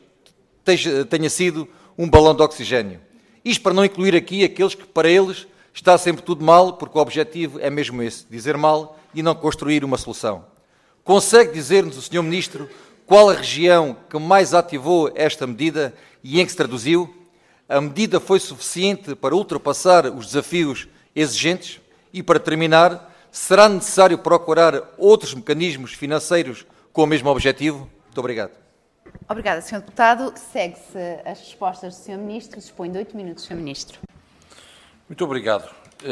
tenha sido um balão de oxigênio. Isto para não incluir aqui aqueles que, para eles, está sempre tudo mal, porque o objetivo é mesmo esse, dizer mal e não construir uma solução. Consegue dizer-nos o Sr. Ministro qual a região que mais ativou esta medida e em que se traduziu? A medida foi suficiente para ultrapassar os desafios exigentes? E, para terminar, será necessário procurar outros mecanismos financeiros com o mesmo objetivo? Muito obrigado. Obrigada, Sr. Deputado. Segue-se as respostas do Sr. Ministro. Dispõe de 8 minutos, Sr. Ministro. Muito obrigado.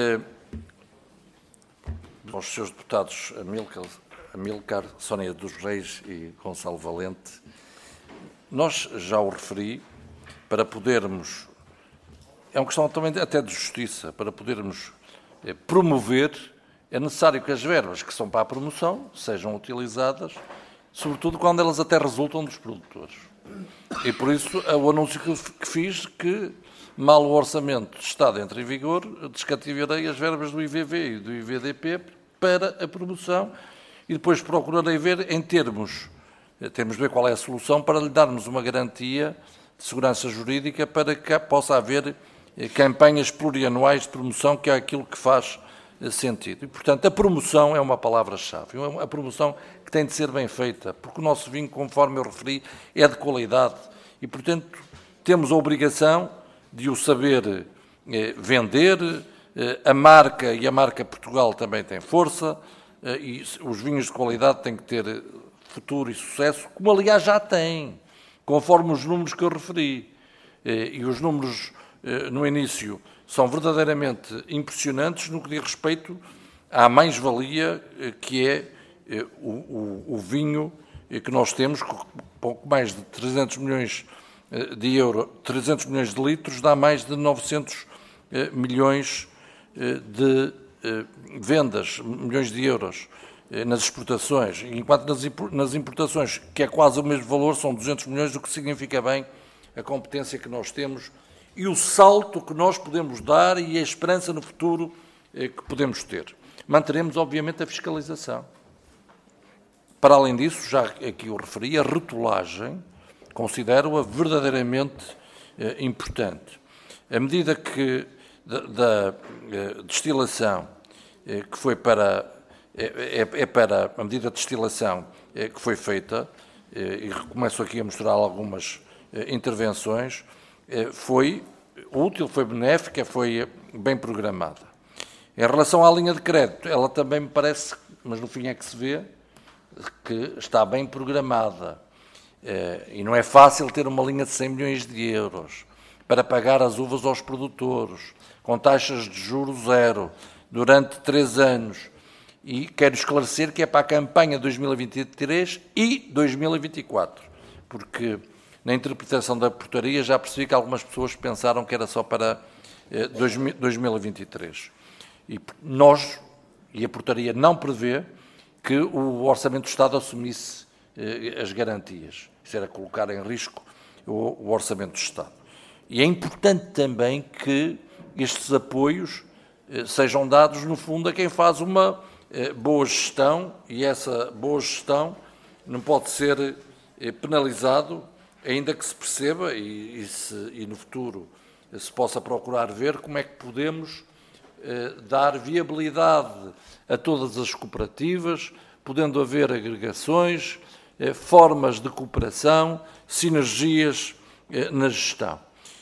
Aos Srs. Deputados Amílcar, Sónia dos Reis e Gonçalo Valente, nós já o referi, para podermos, é uma questão também até de justiça, para podermos promover, é necessário que as verbas que são para a promoção sejam utilizadas, sobretudo quando elas até resultam dos produtores. E por isso o anúncio que fiz que, mal o Orçamento de Estado entre em vigor, descativarei as verbas do IVV e do IVDP para a promoção e depois procurarei ver em temos de ver qual é a solução para lhe darmos uma garantia de segurança jurídica para que possa haver campanhas plurianuais de promoção, que é aquilo que faz sentido. E, portanto, a promoção é uma palavra-chave. A promoção que tem de ser bem feita, porque o nosso vinho, conforme eu referi, é de qualidade e, portanto, temos a obrigação de o saber vender. A marca Portugal também tem força, e os vinhos de qualidade têm que ter futuro e sucesso, como aliás já têm, conforme os números que eu referi. E os números, no início, são verdadeiramente impressionantes no que diz respeito à mais-valia que é o vinho que nós temos, com pouco mais de 300 milhões de euros, 300 milhões de litros, dá mais de 900 milhões de vendas, milhões de euros nas exportações, enquanto nas importações, que é quase o mesmo valor, são 200 milhões, o que significa bem a competência que nós temos e o salto que nós podemos dar e a esperança no futuro que podemos ter. Manteremos, obviamente, a fiscalização. Para além disso, já aqui eu referi, a rotulagem, considero-a verdadeiramente importante. A medida que da destilação que foi para a medida de destilação que foi feita, e começo aqui a mostrar algumas intervenções, foi útil, foi benéfica, foi bem programada. Em relação à linha de crédito, ela também me parece, mas no fim é que se vê, que está bem programada. E não é fácil ter uma linha de 100 milhões de euros para pagar as uvas aos produtores, com taxas de juros zero, durante 3 anos. E quero esclarecer que é para a campanha 2023 e 2024, porque na interpretação da portaria já percebi que algumas pessoas pensaram que era só para 2023. E nós, e a portaria não prevê, que o Orçamento do Estado assumisse as garantias. Isso era colocar em risco o Orçamento do Estado. E é importante também que estes apoios sejam dados, no fundo, a quem faz uma boa gestão, e essa boa gestão não pode ser penalizado, ainda que se perceba e no futuro se possa procurar ver como é que podemos dar viabilidade a todas as cooperativas, podendo haver agregações, formas de cooperação, sinergias na gestão.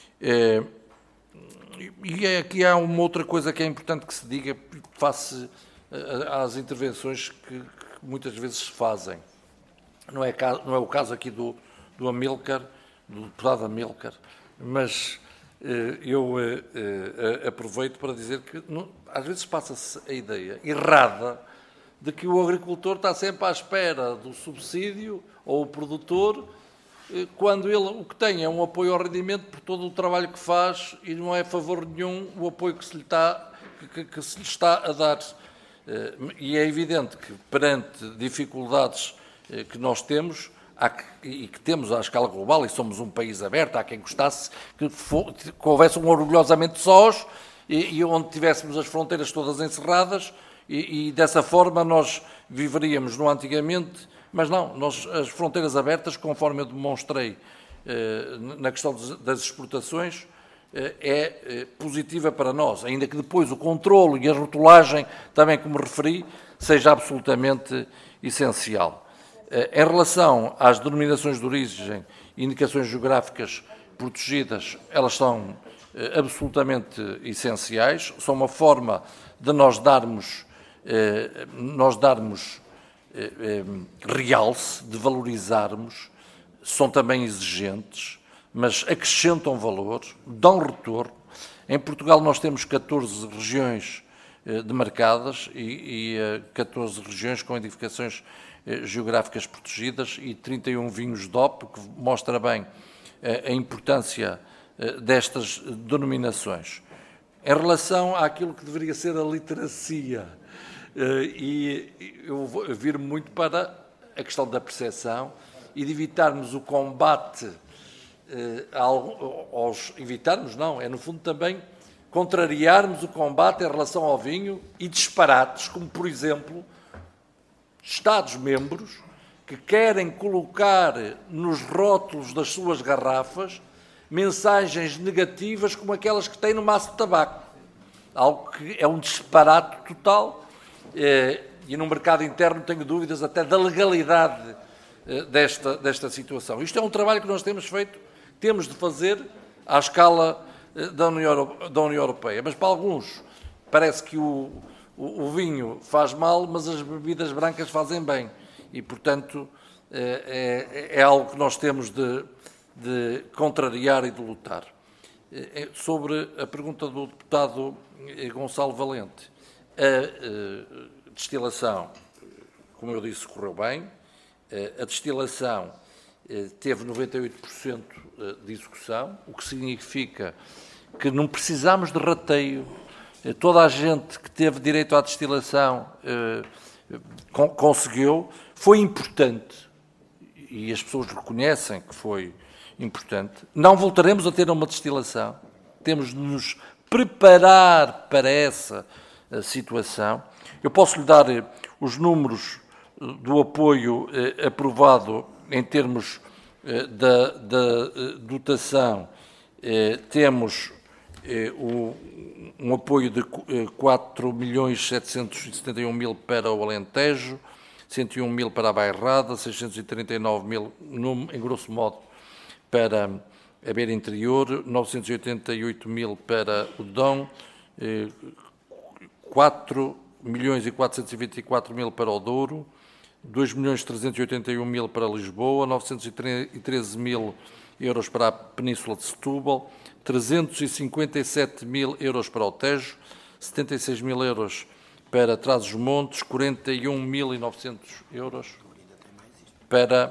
E aqui há uma outra coisa que é importante que se diga face às intervenções que muitas vezes se fazem. Não é o caso aqui do Amílcar, do deputado Amílcar, mas eu aproveito para dizer que às vezes passa-se a ideia errada de que o agricultor está sempre à espera do subsídio, ou o produtor, quando ele o que tem é um apoio ao rendimento por todo o trabalho que faz e não é a favor nenhum o apoio que se lhe está a dar. E é evidente que, perante dificuldades que nós temos, e que temos à escala global, e somos um país aberto, há quem gostasse que houvesse um orgulhosamente sós, e onde tivéssemos as fronteiras todas encerradas, e dessa forma nós viveríamos no antigamente, mas não, as fronteiras abertas, conforme eu demonstrei na questão das exportações, é positiva para nós, ainda que depois o controlo e a rotulagem, também como referi, seja absolutamente essencial. Em relação às denominações de origem e indicações geográficas protegidas, elas são absolutamente essenciais, são uma forma de nós darmos realce, de valorizarmos, são também exigentes, mas acrescentam valor, dão retorno. Em Portugal nós temos 14 regiões demarcadas e 14 regiões com edificações geográficas protegidas e 31 vinhos DOP, que mostra bem a importância destas denominações. Em relação àquilo que deveria ser a literacia, e eu viro muito para a questão da percepção e de evitarmos o combate evitarmos não, é no fundo também contrariarmos o combate em relação ao vinho e disparates, como por exemplo Estados-membros que querem colocar nos rótulos das suas garrafas mensagens negativas como aquelas que têm no maço de tabaco. Algo que é um disparate total, e no mercado interno tenho dúvidas até da legalidade desta situação. Isto é um trabalho que nós temos feito, temos de fazer à escala da União Europeia. Mas para alguns parece que o vinho faz mal, mas as bebidas brancas fazem bem. E, portanto, é algo que nós temos de contrariar e de lutar. Sobre a pergunta do deputado Gonçalo Valente, a destilação, como eu disse, correu bem. A destilação teve 98% de execução, o que significa que não precisamos de rateio. Toda a gente que teve direito à destilação conseguiu. Foi importante, e as pessoas reconhecem que foi importante. Não voltaremos a ter uma destilação. Temos de nos preparar para essa situação. Eu posso lhe dar os números do apoio aprovado em termos da dotação. Temos um apoio de 4.771.000 para o Alentejo, 101.000 para a Bairrada, 639.000, em grosso modo, para a Beira Interior, 988.000 para o Dão, 4.424.000 para o Douro, 2.381.000 para Lisboa, 913.000 euros para a Península de Setúbal, 357.000 euros para o Tejo, 76.000 euros para Trás-os-Montes, 41.900 euros para,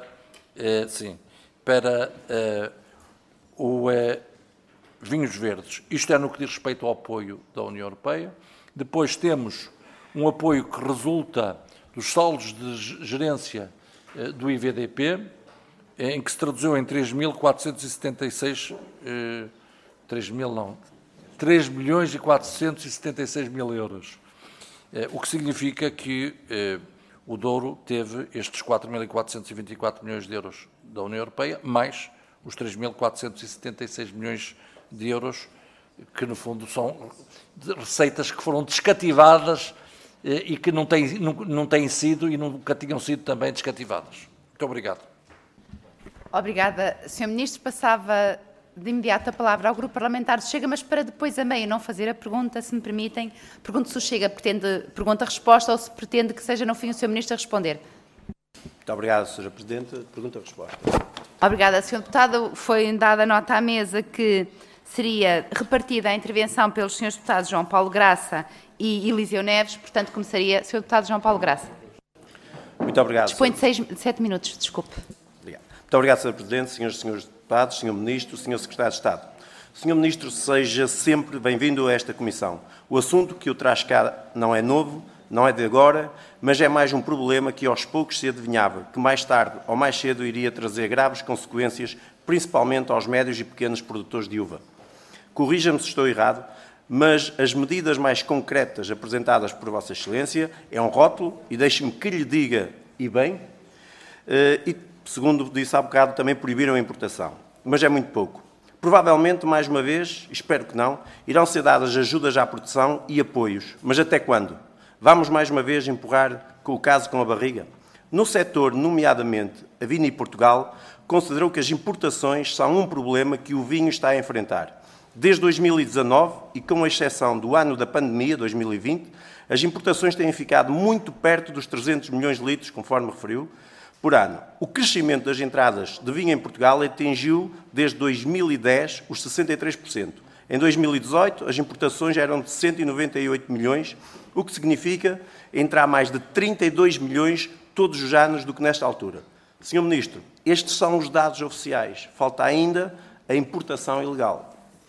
vinhos verdes. Isto é no que diz respeito ao apoio da União Europeia. Depois temos um apoio que resulta dos saldos de gerência do IVDP, em que se traduziu em 3.476... 3.476.000 euros. O que significa que o Douro teve estes 4.424 milhões de euros da União Europeia, mais os 3.476 milhões de euros, que no fundo são receitas que foram descativadas e que não têm sido e nunca tinham sido também descativadas. Muito obrigado. Obrigada, Sr. Ministro. Passava de imediato a palavra ao Grupo Parlamentar do Chega, mas para depois a meio não fazer a pergunta, se me permitem, pergunto se o Chega pretende pergunta-resposta ou se pretende que seja no fim o Sr. Ministro a responder. Muito obrigado, Sra. Presidente. Pergunta-resposta. Obrigada, Sr. Deputado. Foi dada nota à mesa que seria repartida a intervenção pelos Srs. Deputados João Paulo Graça e Eliseu Neves, portanto começaria Sr. Deputado João Paulo Graça. Muito obrigado. Dispõe de 7 minutos, desculpe. Obrigado. Muito obrigado, Sr. Presidente, Senhoras e Senhores Deputados, Sr. Ministro, Sr. Secretário de Estado. Sr. Ministro, seja sempre bem-vindo a esta Comissão. O assunto que o traz cá não é novo, não é de agora, mas é mais um problema que aos poucos se adivinhava, que mais tarde ou mais cedo iria trazer graves consequências, principalmente aos médios e pequenos produtores de uva. Corrija-me se estou errado, mas as medidas mais concretas apresentadas por Vossa Excelência é um rótulo, e deixe-me que lhe diga, e bem, e, segundo disse há bocado, também proibiram a importação. Mas é muito pouco. Provavelmente, mais uma vez, espero que não, irão ser dadas ajudas à produção e apoios. Mas até quando? Vamos mais uma vez empurrar o caso com a barriga? No setor, nomeadamente a Vini Portugal, considerou que as importações são um problema que o vinho está a enfrentar. Desde 2019, e com exceção do ano da pandemia, 2020, as importações têm ficado muito perto dos 300 milhões de litros, conforme referiu, por ano. O crescimento das entradas de vinho em Portugal atingiu, desde 2010, os 63%. Em 2018, as importações eram de 198 milhões, o que significa entrar mais de 32 milhões todos os anos do que nesta altura. Sr. Ministro, estes são os dados oficiais. Falta ainda a importação ilegal.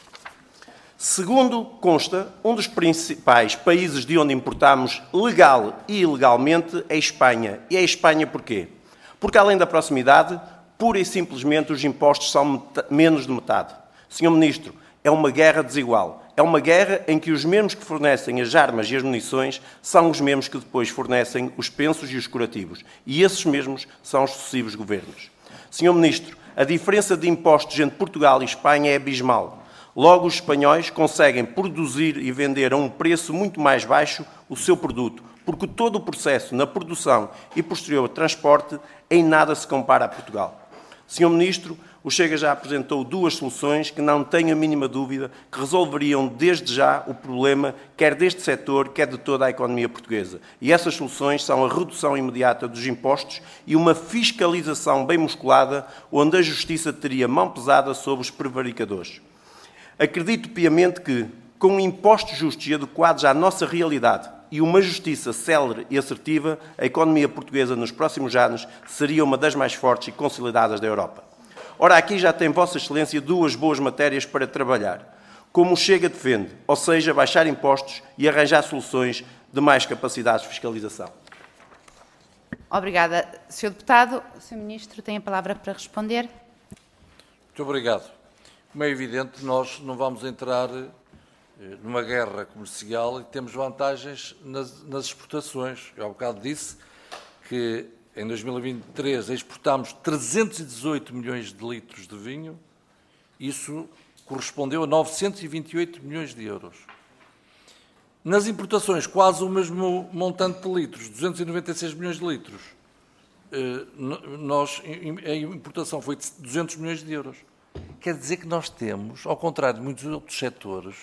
Segundo consta, um dos principais países de onde importamos legal e ilegalmente é a Espanha. E é a Espanha porquê? Porque, além da proximidade, pura e simplesmente os impostos são menos de metade. Sr. Ministro, é uma guerra desigual. É uma guerra em que os mesmos que fornecem as armas e as munições são os mesmos que depois fornecem os pensos e os curativos. E esses mesmos são os sucessivos governos. Sr. Ministro, a diferença de impostos entre Portugal e Espanha é abismal. Logo, os espanhóis conseguem produzir e vender a um preço muito mais baixo o seu produto, porque todo o processo na produção e posterior transporte em nada se compara a Portugal. Sr. Ministro, o Chega já apresentou 2 soluções que não tenho a mínima dúvida que resolveriam desde já o problema, quer deste setor, quer de toda a economia portuguesa. E essas soluções são a redução imediata dos impostos e uma fiscalização bem musculada, onde a Justiça teria mão pesada sobre os prevaricadores. Acredito piamente que, com impostos justos e adequados à nossa realidade e uma justiça célere e assertiva, a economia portuguesa nos próximos anos seria uma das mais fortes e consolidadas da Europa. Ora, aqui já tem Vossa Excelência 2 boas matérias para trabalhar, como o Chega defende, ou seja, baixar impostos e arranjar soluções de mais capacidades de fiscalização. Obrigada, Sr. Deputado. O Sr. Ministro tem a palavra para responder. Muito obrigado. Como é evidente, nós não vamos entrar numa guerra comercial e temos vantagens nas exportações. Eu há bocado disse que em 2023 exportámos 318 milhões de litros de vinho, isso correspondeu a 928 milhões de euros. Nas importações, quase o mesmo montante de litros, 296 milhões de litros. A importação foi de 200 milhões de euros. Quer dizer que nós temos, ao contrário de muitos outros setores,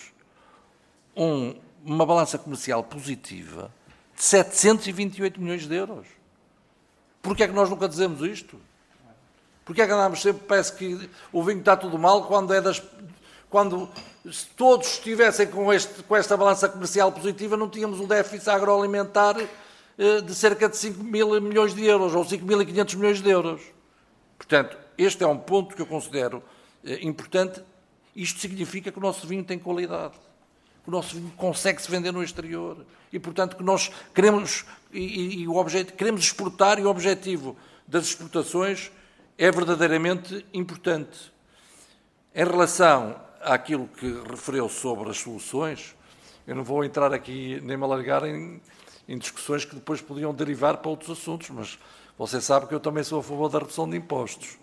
uma balança comercial positiva de 728 milhões de euros. Porquê é que nós nunca dizemos isto? Porquê é que andamos sempre, parece que o vinho está tudo mal, quando se todos estivessem com esta balança comercial positiva, não tínhamos um déficit agroalimentar de cerca de 5 mil milhões de euros, ou 5.500 milhões de euros. Portanto, este é um ponto que eu considero importante. Isto significa que o nosso vinho tem qualidade, que o nosso vinho consegue-se vender no exterior e, portanto, que nós queremos, queremos exportar e o objetivo das exportações é verdadeiramente importante. Em relação àquilo que referiu sobre as soluções, eu não vou entrar aqui nem me alargar em discussões que depois podiam derivar para outros assuntos, mas você sabe que eu também sou a favor da redução de impostos.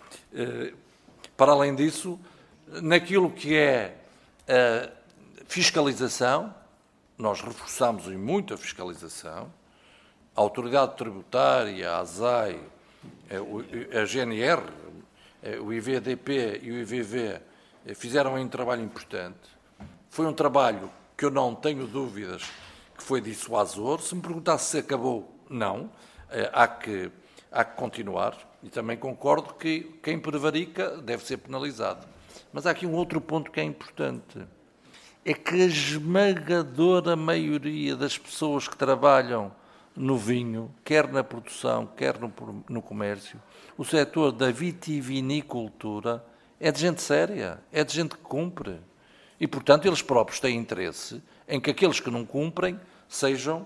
Para além disso, naquilo que é a fiscalização, nós reforçamos em muito a fiscalização. A Autoridade Tributária, a ASAI, a GNR, o IVDP e o IVV fizeram um trabalho importante. Foi um trabalho que eu não tenho dúvidas que foi dissuasor. Se me perguntasse se acabou, não. Há que continuar. E também concordo que quem prevarica deve ser penalizado. Mas há aqui um outro ponto que é importante. É que a esmagadora maioria das pessoas que trabalham no vinho, quer na produção, quer no comércio, o setor da vitivinicultura é de gente séria, é de gente que cumpre. E, portanto, eles próprios têm interesse em que aqueles que não cumprem sejam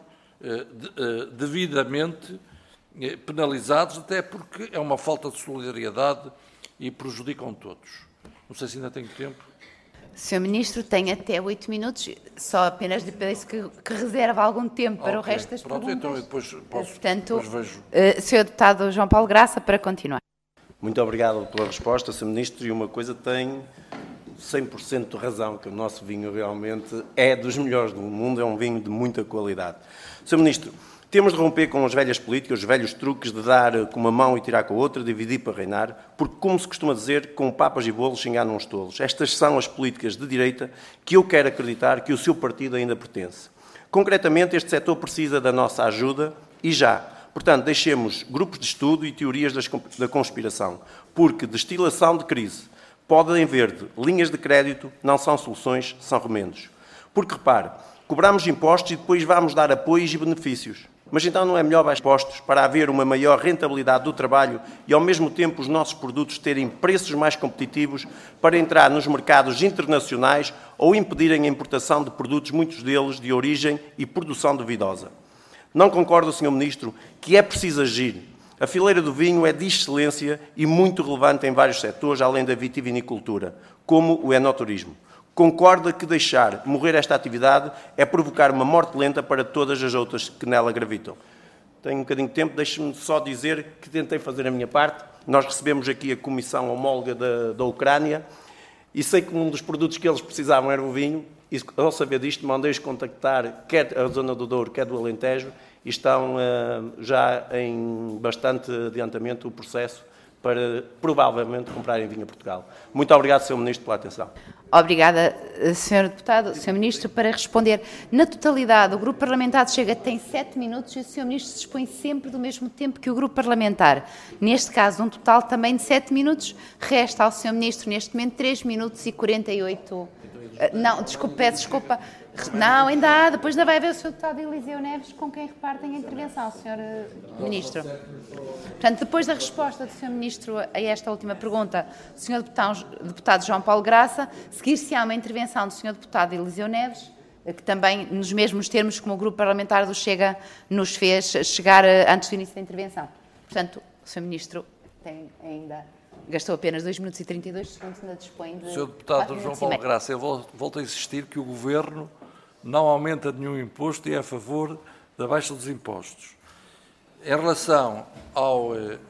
devidamente penalizados, até porque é uma falta de solidariedade e prejudicam todos. Não sei se ainda tenho tempo. Sr. Ministro, tem até 8 minutos, só apenas lhe peço que reserve algum tempo para o resto das perguntas. Então eu depois posso, portanto, depois vejo. Sr. Deputado João Paulo Graça, para continuar. Muito obrigado pela resposta, Sr. Ministro, e uma coisa tem 100% de razão, que o nosso vinho realmente é dos melhores do mundo, é um vinho de muita qualidade. Sr. Ministro, temos de romper com as velhas políticas, os velhos truques de dar com uma mão e tirar com a outra, dividir para reinar, porque, como se costuma dizer, com papas e bolos se enganam os tolos. Estas são as políticas de direita que eu quero acreditar que o seu partido ainda pertence. Concretamente, este setor precisa da nossa ajuda e já. Portanto, deixemos grupos de estudo e teorias da conspiração, porque destilação de crise, podem haver linhas de crédito, não são soluções, são remendos. Porque, repare, cobramos impostos e depois vamos dar apoios e benefícios. Mas então não é melhor baixar impostos para haver uma maior rentabilidade do trabalho e, ao mesmo tempo, os nossos produtos terem preços mais competitivos para entrar nos mercados internacionais ou impedirem a importação de produtos, muitos deles de origem e produção duvidosa? Não concorda, Sr. Ministro, que é preciso agir? A fileira do vinho é de excelência e muito relevante em vários setores, além da vitivinicultura, como o enoturismo. Concorda que deixar morrer esta atividade é provocar uma morte lenta para todas as outras que nela gravitam? Tenho um bocadinho de tempo, deixe-me só dizer que tentei fazer a minha parte. Nós recebemos aqui a comissão homóloga da Ucrânia e sei que um dos produtos que eles precisavam era o vinho. E, ao saber disto, mandei-os contactar quer a zona do Douro, quer do Alentejo, e estão já em bastante adiantamento o processo para provavelmente comprarem vinho a Portugal. Muito obrigado, Sr. Ministro, pela atenção. Obrigada, Sr. Deputado. Sr. Ministro, para responder, na totalidade, o Grupo Parlamentar Chega tem 7 minutos e o Sr. Ministro se dispõe sempre do mesmo tempo que o Grupo Parlamentar. Neste caso, um total também de 7 minutos. Resta ao Sr. Ministro, neste momento, 3 minutos e 48... Não, desculpe, peço desculpa. Não, ainda há. Depois ainda vai haver o Sr. Deputado Eliseu Neves com quem repartem a intervenção, Sr. Ministro. Portanto, depois da resposta do Sr. Ministro a esta última pergunta, do Sr. Deputado João Paulo Graça, seguir-se-á uma intervenção do Sr. Deputado Eliseu Neves, que também, nos mesmos termos como o Grupo Parlamentar do Chega nos fez chegar antes do início da intervenção. Portanto, o Sr. Ministro tem ainda... Gastou apenas 2 minutos e 32 segundos, ainda dispõe de... Sr. Deputado João Paulo Graça, eu volto a insistir que o Governo não aumenta nenhum imposto e é a favor da baixa dos impostos. Em relação ao,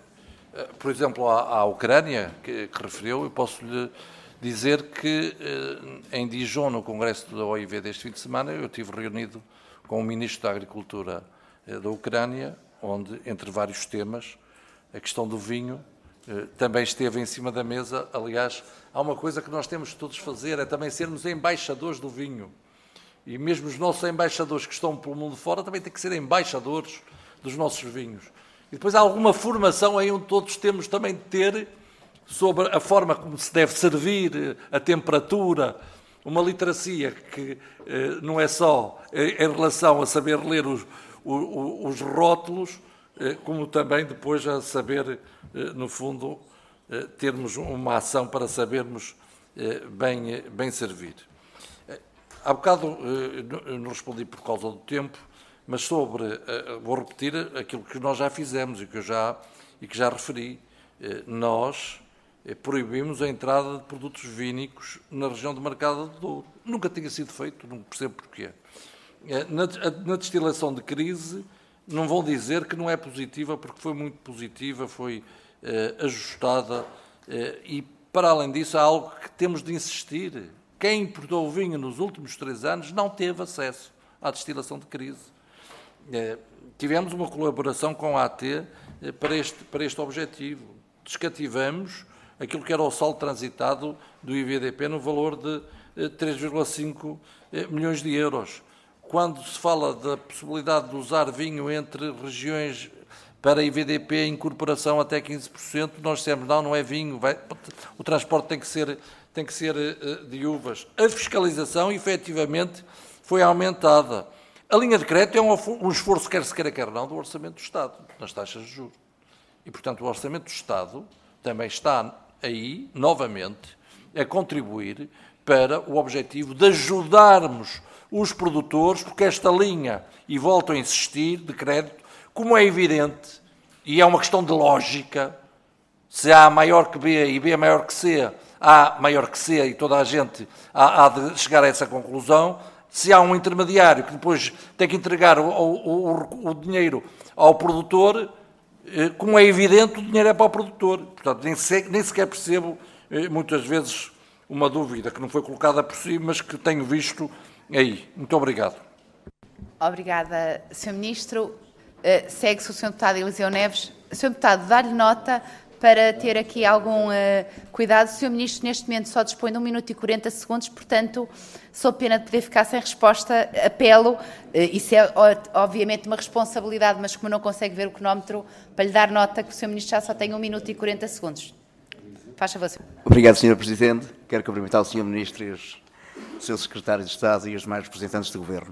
por exemplo, à Ucrânia, que referiu, eu posso lhe dizer que em Dijon, no Congresso da OIV deste fim de semana, eu estive reunido com o Ministro da Agricultura da Ucrânia, onde, entre vários temas, a questão do vinho também esteve em cima da mesa. Aliás, há uma coisa que nós temos de todos fazer, é também sermos embaixadores do vinho. E mesmo os nossos embaixadores que estão pelo mundo fora também têm que ser embaixadores dos nossos vinhos. E depois há alguma formação aí onde todos temos também de ter sobre a forma como se deve servir, a temperatura, uma literacia que não é só em relação a saber ler os rótulos, como também depois a saber, no fundo, termos uma ação para sabermos bem servir. Há bocado não respondi por causa do tempo, mas vou repetir aquilo que nós já fizemos e que já referi. Nós proibimos a entrada de produtos vínicos na região do Mercado do Douro. Nunca tinha sido feito, não percebo porquê. Na destilação de crise, não vão dizer que não é positiva, porque foi muito positiva, foi ajustada e, para além disso, há algo que temos de insistir. Quem importou o vinho nos últimos 3 anos não teve acesso à destilação de crise. Tivemos uma colaboração com a AT para este objetivo. Descativamos aquilo que era o saldo transitado do IVDP no valor de 3,5 milhões de euros. Quando se fala da possibilidade de usar vinho entre regiões para IVDP, incorporação até 15%, nós dissemos, não é vinho, o transporte tem que ser de uvas. A fiscalização, efetivamente, foi aumentada. A linha de crédito é um esforço, quer se queira, quer não, do Orçamento do Estado, nas taxas de juros. E, portanto, o Orçamento do Estado também está aí, novamente, a contribuir para o objetivo de ajudarmos os produtores, porque esta linha, e volto a insistir, de crédito, como é evidente, e é uma questão de lógica, se A maior que B e B maior que C, A maior que C, e toda a gente há de chegar a essa conclusão, se há um intermediário que depois tem que entregar o dinheiro ao produtor, como é evidente, o dinheiro é para o produtor. Portanto, nem sequer percebo, muitas vezes, uma dúvida que não foi colocada por si, mas que tenho visto aí. Muito obrigado. Obrigada, Sr. Ministro. Segue-se o Sr. Deputado Eliseu Neves. Sr. Deputado, dar-lhe nota para ter aqui algum cuidado. O Sr. Ministro, neste momento, só dispõe de 1 minuto e 40 segundos, portanto, sou pena de poder ficar sem resposta. Apelo, isso é obviamente uma responsabilidade, mas como não consegue ver o cronómetro, para lhe dar nota que o Sr. Ministro já só tem 1 minuto e 40 segundos. Faz favor, Sr. Obrigado, Sr. Presidente. Quero cumprimentar o Sr. Ministro e os seus secretários de Estado e os demais representantes do Governo.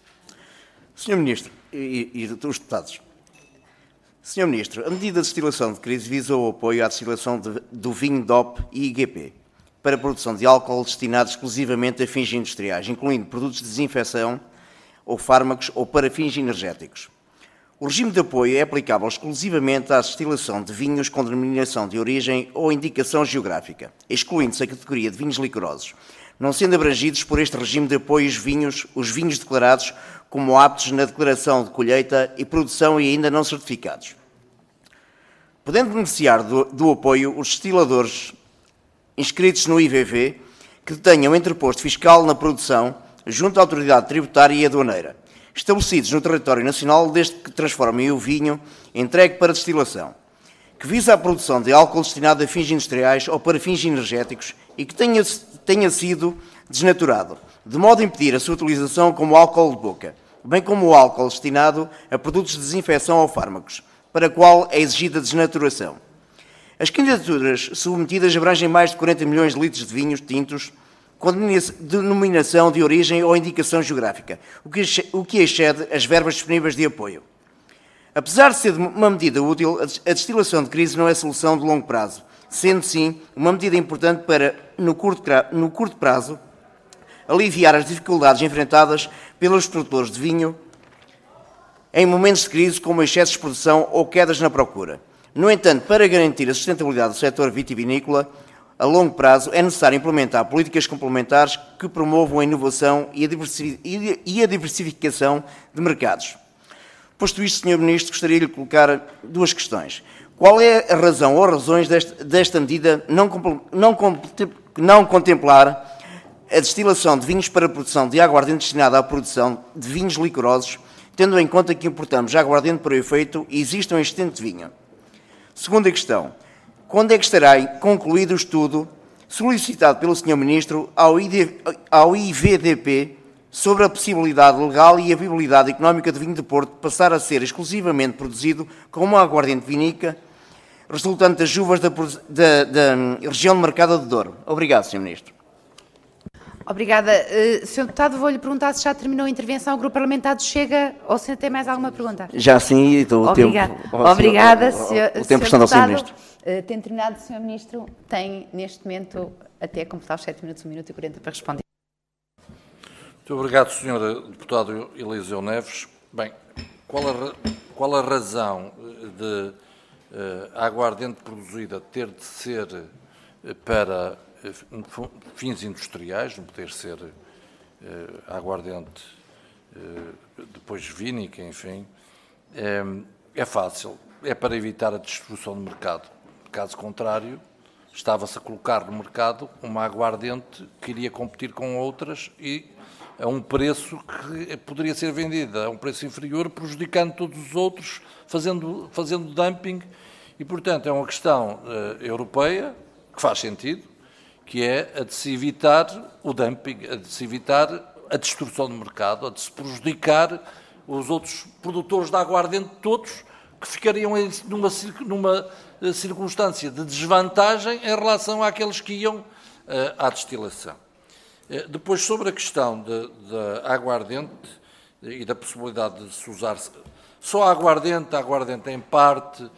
Sr. Ministro e os deputados. Sr. Ministro, a medida de destilação de crise visa o apoio à destilação do vinho DOP e IGP para a produção de álcool destinado exclusivamente a fins industriais, incluindo produtos de desinfecção ou fármacos ou para fins energéticos. O regime de apoio é aplicável exclusivamente à destilação de vinhos com denominação de origem ou indicação geográfica, excluindo-se a categoria de vinhos licorosos, não sendo abrangidos por este regime de apoio os vinhos declarados como aptos na declaração de colheita e produção e ainda não certificados. Podendo beneficiar do apoio os destiladores inscritos no IVV que tenham interposto fiscal na produção junto à autoridade tributária e aduaneira, estabelecidos no território nacional desde que transformem o vinho entregue para destilação, que visa a produção de álcool destinado a fins industriais ou para fins energéticos e que tenha sido desnaturado, de modo a impedir a sua utilização como álcool de boca, bem como o álcool destinado a produtos de desinfecção ou fármacos, para o qual é exigida desnaturação. As candidaturas submetidas abrangem mais de 40 milhões de litros de vinhos tintos com denominação de origem ou indicação geográfica, o que excede as verbas disponíveis de apoio. Apesar de ser uma medida útil, a destilação de crise não é solução de longo prazo, sendo sim uma medida importante para, no curto prazo, aliviar as dificuldades enfrentadas pelos produtores de vinho em momentos de crise como excessos de produção ou quedas na procura. No entanto, para garantir a sustentabilidade do setor vitivinícola, a longo prazo é necessário implementar políticas complementares que promovam a inovação e a diversificação de mercados. Posto isto, Sr. Ministro, gostaria de lhe colocar duas questões. Qual é a razão ou razões desta medida não contemplar a destilação de vinhos para a produção de aguardente destinada à produção de vinhos licorosos, tendo em conta que importamos aguardente para o efeito e existe um excedente de vinho? Segunda questão. Quando é que estará concluído o estudo solicitado pelo Sr. Ministro ao IVDP sobre a possibilidade legal e a viabilidade económica do vinho de Porto passar a ser exclusivamente produzido como aguardente vinícola, resultante das chuvas da região de Mercado de Douro? Obrigado, Sr. Ministro. Obrigada. Sr. Deputado, vou-lhe perguntar se já terminou a intervenção. O Grupo Parlamentar do Chega ou se tem mais alguma pergunta? Já sim, então o tempo... Obrigada, o tempo está ao Sr. Ministro. Tem terminado, Sr. Ministro. Tem, neste momento, até completar os 7 minutos, 1 minuto e 40 para responder. Muito obrigado, Sr. Deputado Eliseu Neves. Bem, qual a razão de a aguardente produzida ter de ser para fins industriais, não poder ser aguardente depois vínica, enfim, é fácil, é para evitar a destruição do mercado. Caso contrário, estava-se a colocar no mercado uma aguardente que iria competir com outras e a um preço que poderia ser vendida a um preço inferior, prejudicando todos os outros, fazendo dumping, e, portanto, é uma questão europeia que faz sentido, que é a de se evitar o dumping, a de se evitar a destruição do mercado, a de se prejudicar os outros produtores de aguardente todos, que ficariam numa circunstância de desvantagem em relação àqueles que iam à destilação. Depois, sobre a questão da aguardente e da possibilidade de se usar só a aguardente em parte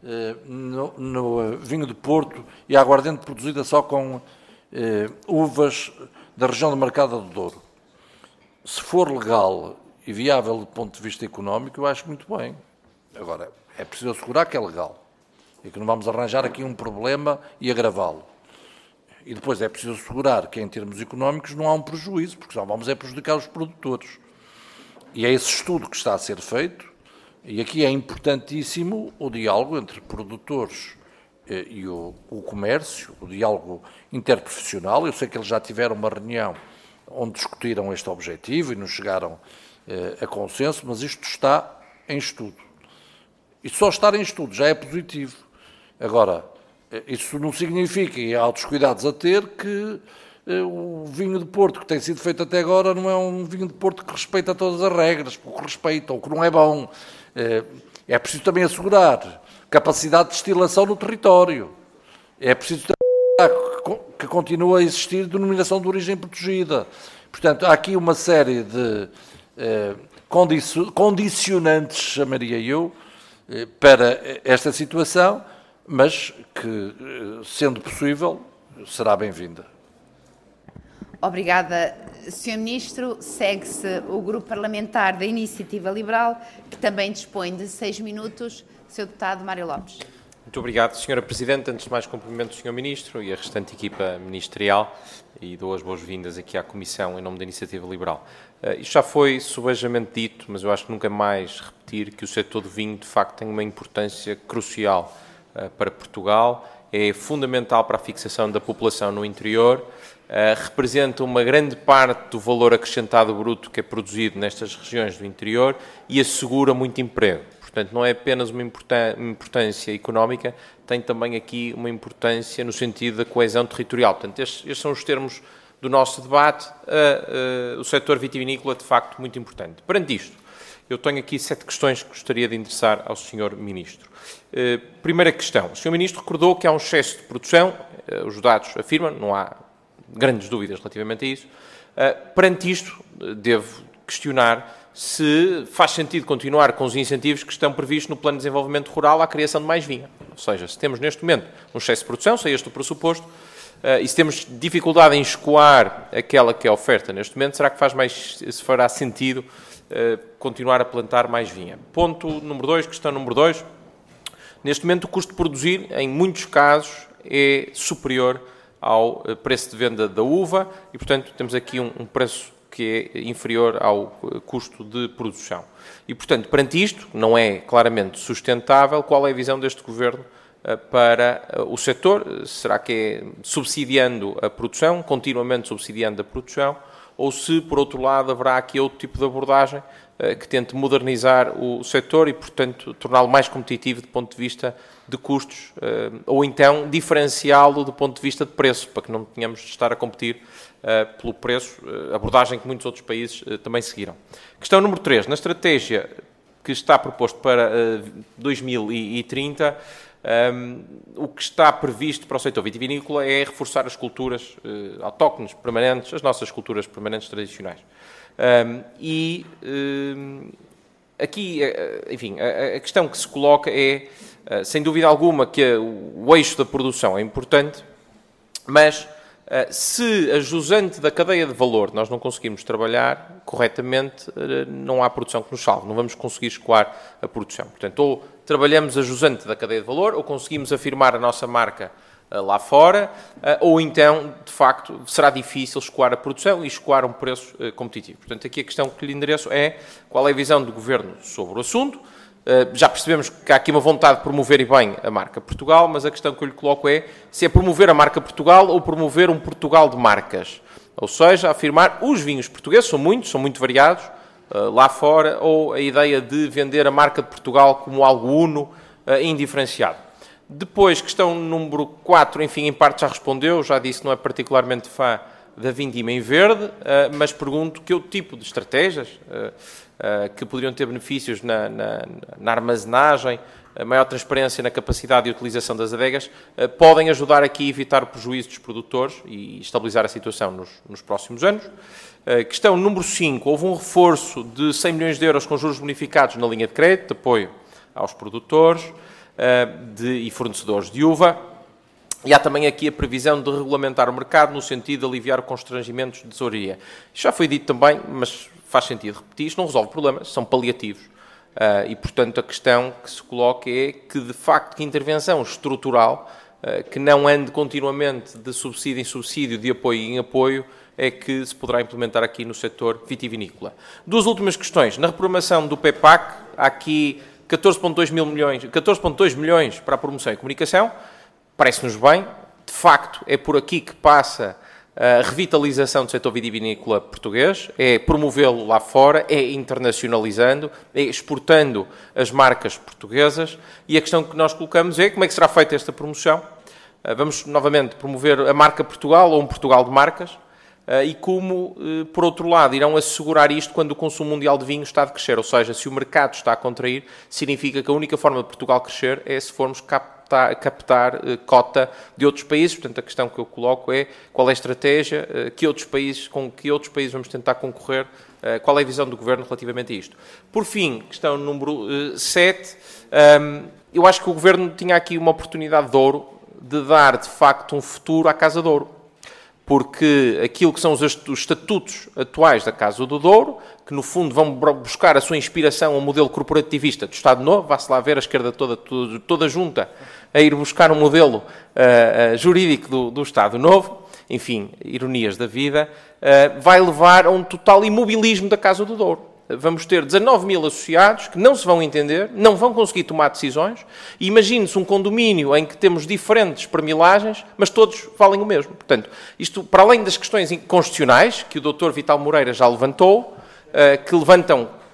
no vinho de Porto e a aguardente produzida só com uvas da região do Mercado do Douro. Se for legal e viável do ponto de vista económico, eu acho muito bem. Agora, é preciso assegurar que é legal e que não vamos arranjar aqui um problema e agravá-lo. E depois é preciso assegurar que, em termos económicos, não há um prejuízo, porque senão vamos prejudicar os produtores. E é esse estudo que está a ser feito, e aqui é importantíssimo o diálogo entre produtores e o comércio, o diálogo interprofissional. Eu sei que eles já tiveram uma reunião onde discutiram este objetivo e não chegaram a consenso, mas isto está em estudo. E só estar em estudo já é positivo. Agora, isso não significa, e há outros cuidados a ter, que o vinho de Porto que tem sido feito até agora não é um vinho de Porto que respeita todas as regras, porque respeita, ou que não é bom. É preciso também assegurar capacidade de destilação no território. É preciso que continue a existir denominação de origem protegida. Portanto, há aqui uma série de condicionantes, chamaria eu, para esta situação, mas que, sendo possível, será bem-vinda. Obrigada, Sr. Ministro. Segue-se o Grupo Parlamentar da Iniciativa Liberal, que também dispõe de 6 minutos. Sr. Deputado Mário Lopes. Muito obrigado, Sra. Presidente. Antes de mais, cumprimento o Sr. Ministro e a restante equipa ministerial e dou as boas-vindas aqui à Comissão em nome da Iniciativa Liberal. Isto já foi subejamente dito, mas eu acho que nunca mais repetir que o setor do vinho, de facto, tem uma importância crucial para Portugal, é fundamental para a fixação da população no interior, representa uma grande parte do valor acrescentado bruto que é produzido nestas regiões do interior e assegura muito emprego. Portanto, não é apenas uma importância económica, tem também aqui uma importância no sentido da coesão territorial. Portanto, estes são os termos do nosso debate. O setor vitivinícola, de facto, muito importante. Perante isto, eu tenho aqui 7 questões que gostaria de endereçar ao Sr. Ministro. Primeira questão. O Sr. Ministro recordou que há um excesso de produção, os dados afirmam, não há grandes dúvidas relativamente a isso. Perante isto, devo questionar se faz sentido continuar com os incentivos que estão previstos no Plano de Desenvolvimento Rural à criação de mais vinha. Ou seja, se temos neste momento um excesso de produção, se é este o pressuposto, e se temos dificuldade em escoar aquela que é a oferta neste momento, será que se fará sentido continuar a plantar mais vinha? Ponto número 2, questão número 2. Neste momento, o custo de produzir, em muitos casos, é superior ao preço de venda da uva e, portanto, temos aqui um preço que é inferior ao custo de produção. E, portanto, perante isto, não é claramente sustentável. Qual é a visão deste Governo para o setor? Será que é subsidiando a produção, continuamente subsidiando a produção, ou se, por outro lado, haverá aqui outro tipo de abordagem que tente modernizar o setor e, portanto, torná-lo mais competitivo do ponto de vista de custos, ou então diferenciá-lo do ponto de vista de preço, para que não tenhamos de estar a competir pelo preço, abordagem que muitos outros países também seguiram. Questão número 3. Na estratégia que está proposto para 2030, o que está previsto para o setor vitivinícola é reforçar as culturas autóctones permanentes, as nossas culturas permanentes tradicionais. Aqui, enfim, a questão que se coloca é, sem dúvida alguma, que o eixo da produção é importante, mas se a jusante da cadeia de valor nós não conseguirmos trabalhar corretamente, não há produção que nos salve, não vamos conseguir escoar a produção. Portanto, ou trabalhamos a jusante da cadeia de valor, ou conseguimos afirmar a nossa marca lá fora, ou então, de facto, será difícil escoar a produção e escoar um preço competitivo. Portanto, aqui a questão que lhe endereço é qual é a visão do Governo sobre o assunto. Já percebemos que há aqui uma vontade de promover e bem a marca Portugal, mas a questão que eu lhe coloco é se é promover a marca Portugal ou promover um Portugal de marcas. Ou seja, afirmar os vinhos portugueses, são muito variados, lá fora, ou a ideia de vender a marca de Portugal como algo uno, indiferenciado. Depois, questão número 4, enfim, em parte já respondeu, já disse que não é particularmente fã da vindima em verde, mas pergunto que outro tipo de estratégias que poderiam ter benefícios na armazenagem, a maior transparência na capacidade de utilização das adegas, podem ajudar aqui a evitar o prejuízo dos produtores e estabilizar a situação nos próximos anos. Questão número 5, houve um reforço de 100 milhões de euros com juros bonificados na linha de crédito, de apoio aos produtores e fornecedores de uva. E há também aqui a previsão de regulamentar o mercado no sentido de aliviar constrangimentos de tesouraria. Isto já foi dito também, mas faz sentido repetir, isto não resolve problemas, são paliativos. E, portanto, a questão que se coloca é que, de facto, que intervenção estrutural, que não ande continuamente de subsídio em subsídio, de apoio em apoio, é que se poderá implementar aqui no setor vitivinícola. Duas últimas questões. Na reprogramação do PEPAC, há aqui 14,2 milhões para a promoção e comunicação. Parece-nos bem. De facto, é por aqui que passa a revitalização do setor vitivinícola português, é promovê-lo lá fora, é internacionalizando, é exportando as marcas portuguesas. E a questão que nós colocamos é como é que será feita esta promoção. Vamos novamente promover a marca Portugal ou um Portugal de marcas e como, por outro lado, irão assegurar isto quando o consumo mundial de vinho está a crescer. Ou seja, se o mercado está a contrair, significa que a única forma de Portugal crescer é se formos captar cota de outros países. Portanto, a questão que eu coloco é qual é a estratégia, com que outros países vamos tentar concorrer, qual é a visão do Governo relativamente a isto. Por fim, questão número 7, eu acho que o Governo tinha aqui uma oportunidade de ouro de dar, de facto, um futuro à Casa de Ouro. Porque aquilo que são os estatutos atuais da Casa do Douro, que no fundo vão buscar a sua inspiração ao modelo corporativista do Estado Novo, vá-se lá ver a esquerda toda junta a ir buscar um modelo jurídico do Estado Novo, enfim, ironias da vida, vai levar a um total imobilismo da Casa do Douro. Vamos ter 19 mil associados que não se vão entender, não vão conseguir tomar decisões. E imagine-se um condomínio em que temos diferentes permilagens, mas todos valem o mesmo. Portanto, isto, para além das questões constitucionais, que o Dr. Vital Moreira já levantou, que levantam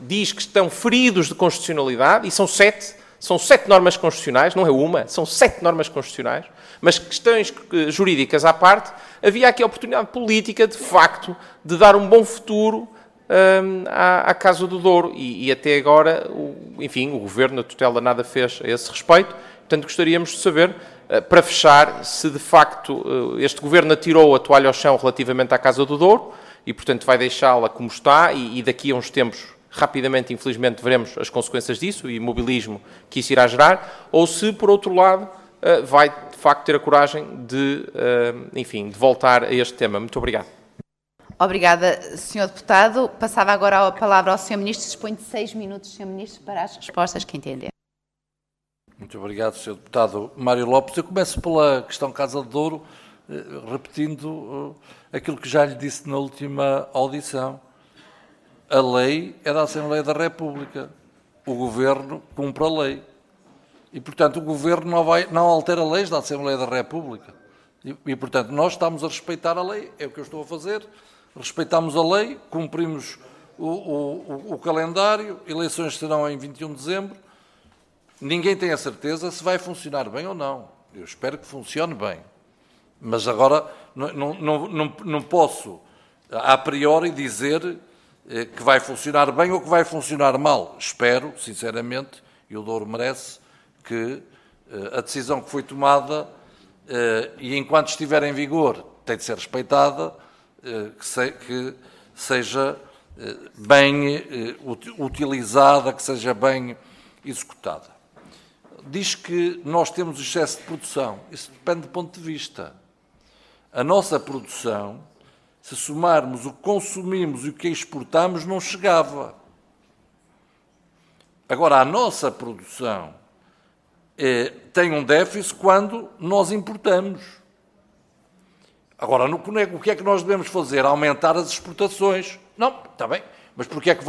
diz que estão feridos de constitucionalidade, e são sete normas constitucionais, não é uma, são 7 normas constitucionais, mas questões jurídicas à parte, havia aqui a oportunidade política, de facto, de dar um bom futuro à Casa do Douro. E até agora, enfim, o Governo, a tutela, nada fez a esse respeito. Portanto, gostaríamos de saber, para fechar, se de facto este Governo atirou a toalha ao chão relativamente à Casa do Douro e, portanto, vai deixá-la como está e daqui a uns tempos, rapidamente, infelizmente, veremos as consequências disso e o imobilismo que isso irá gerar, ou se, por outro lado, vai, de facto, ter a coragem de, enfim, de voltar a este tema. Muito obrigado. Obrigada, Sr. Deputado. Passava agora a palavra ao Sr. Ministro. Dispõe de 6 minutos, Sr. Ministro, para as respostas que entender. Muito obrigado, Sr. Deputado Mário Lopes. Eu começo pela questão Casa do Douro, repetindo aquilo que já lhe disse na última audição. A lei é da Assembleia da República. O Governo cumpre a lei. E, portanto, o Governo não altera leis da Assembleia da República. E, portanto, nós estamos a respeitar a lei. É o que eu estou a fazer. Respeitamos a lei, cumprimos o calendário, eleições serão em 21 de dezembro. Ninguém tem a certeza se vai funcionar bem ou não. Eu espero que funcione bem. Mas agora não posso, a priori, dizer que vai funcionar bem ou que vai funcionar mal. Espero, sinceramente, e o Douro merece, que a decisão que foi tomada, e enquanto estiver em vigor, tem de ser respeitada, que seja bem utilizada, que seja bem executada. Diz que nós temos excesso de produção. Isso depende do ponto de vista. A nossa produção, se somarmos o que consumimos e o que exportamos, não chegava. Agora, a nossa produção tem um déficit quando nós importamos. Agora, o que é que nós devemos fazer? Aumentar as exportações. Não, está bem, mas porquê é que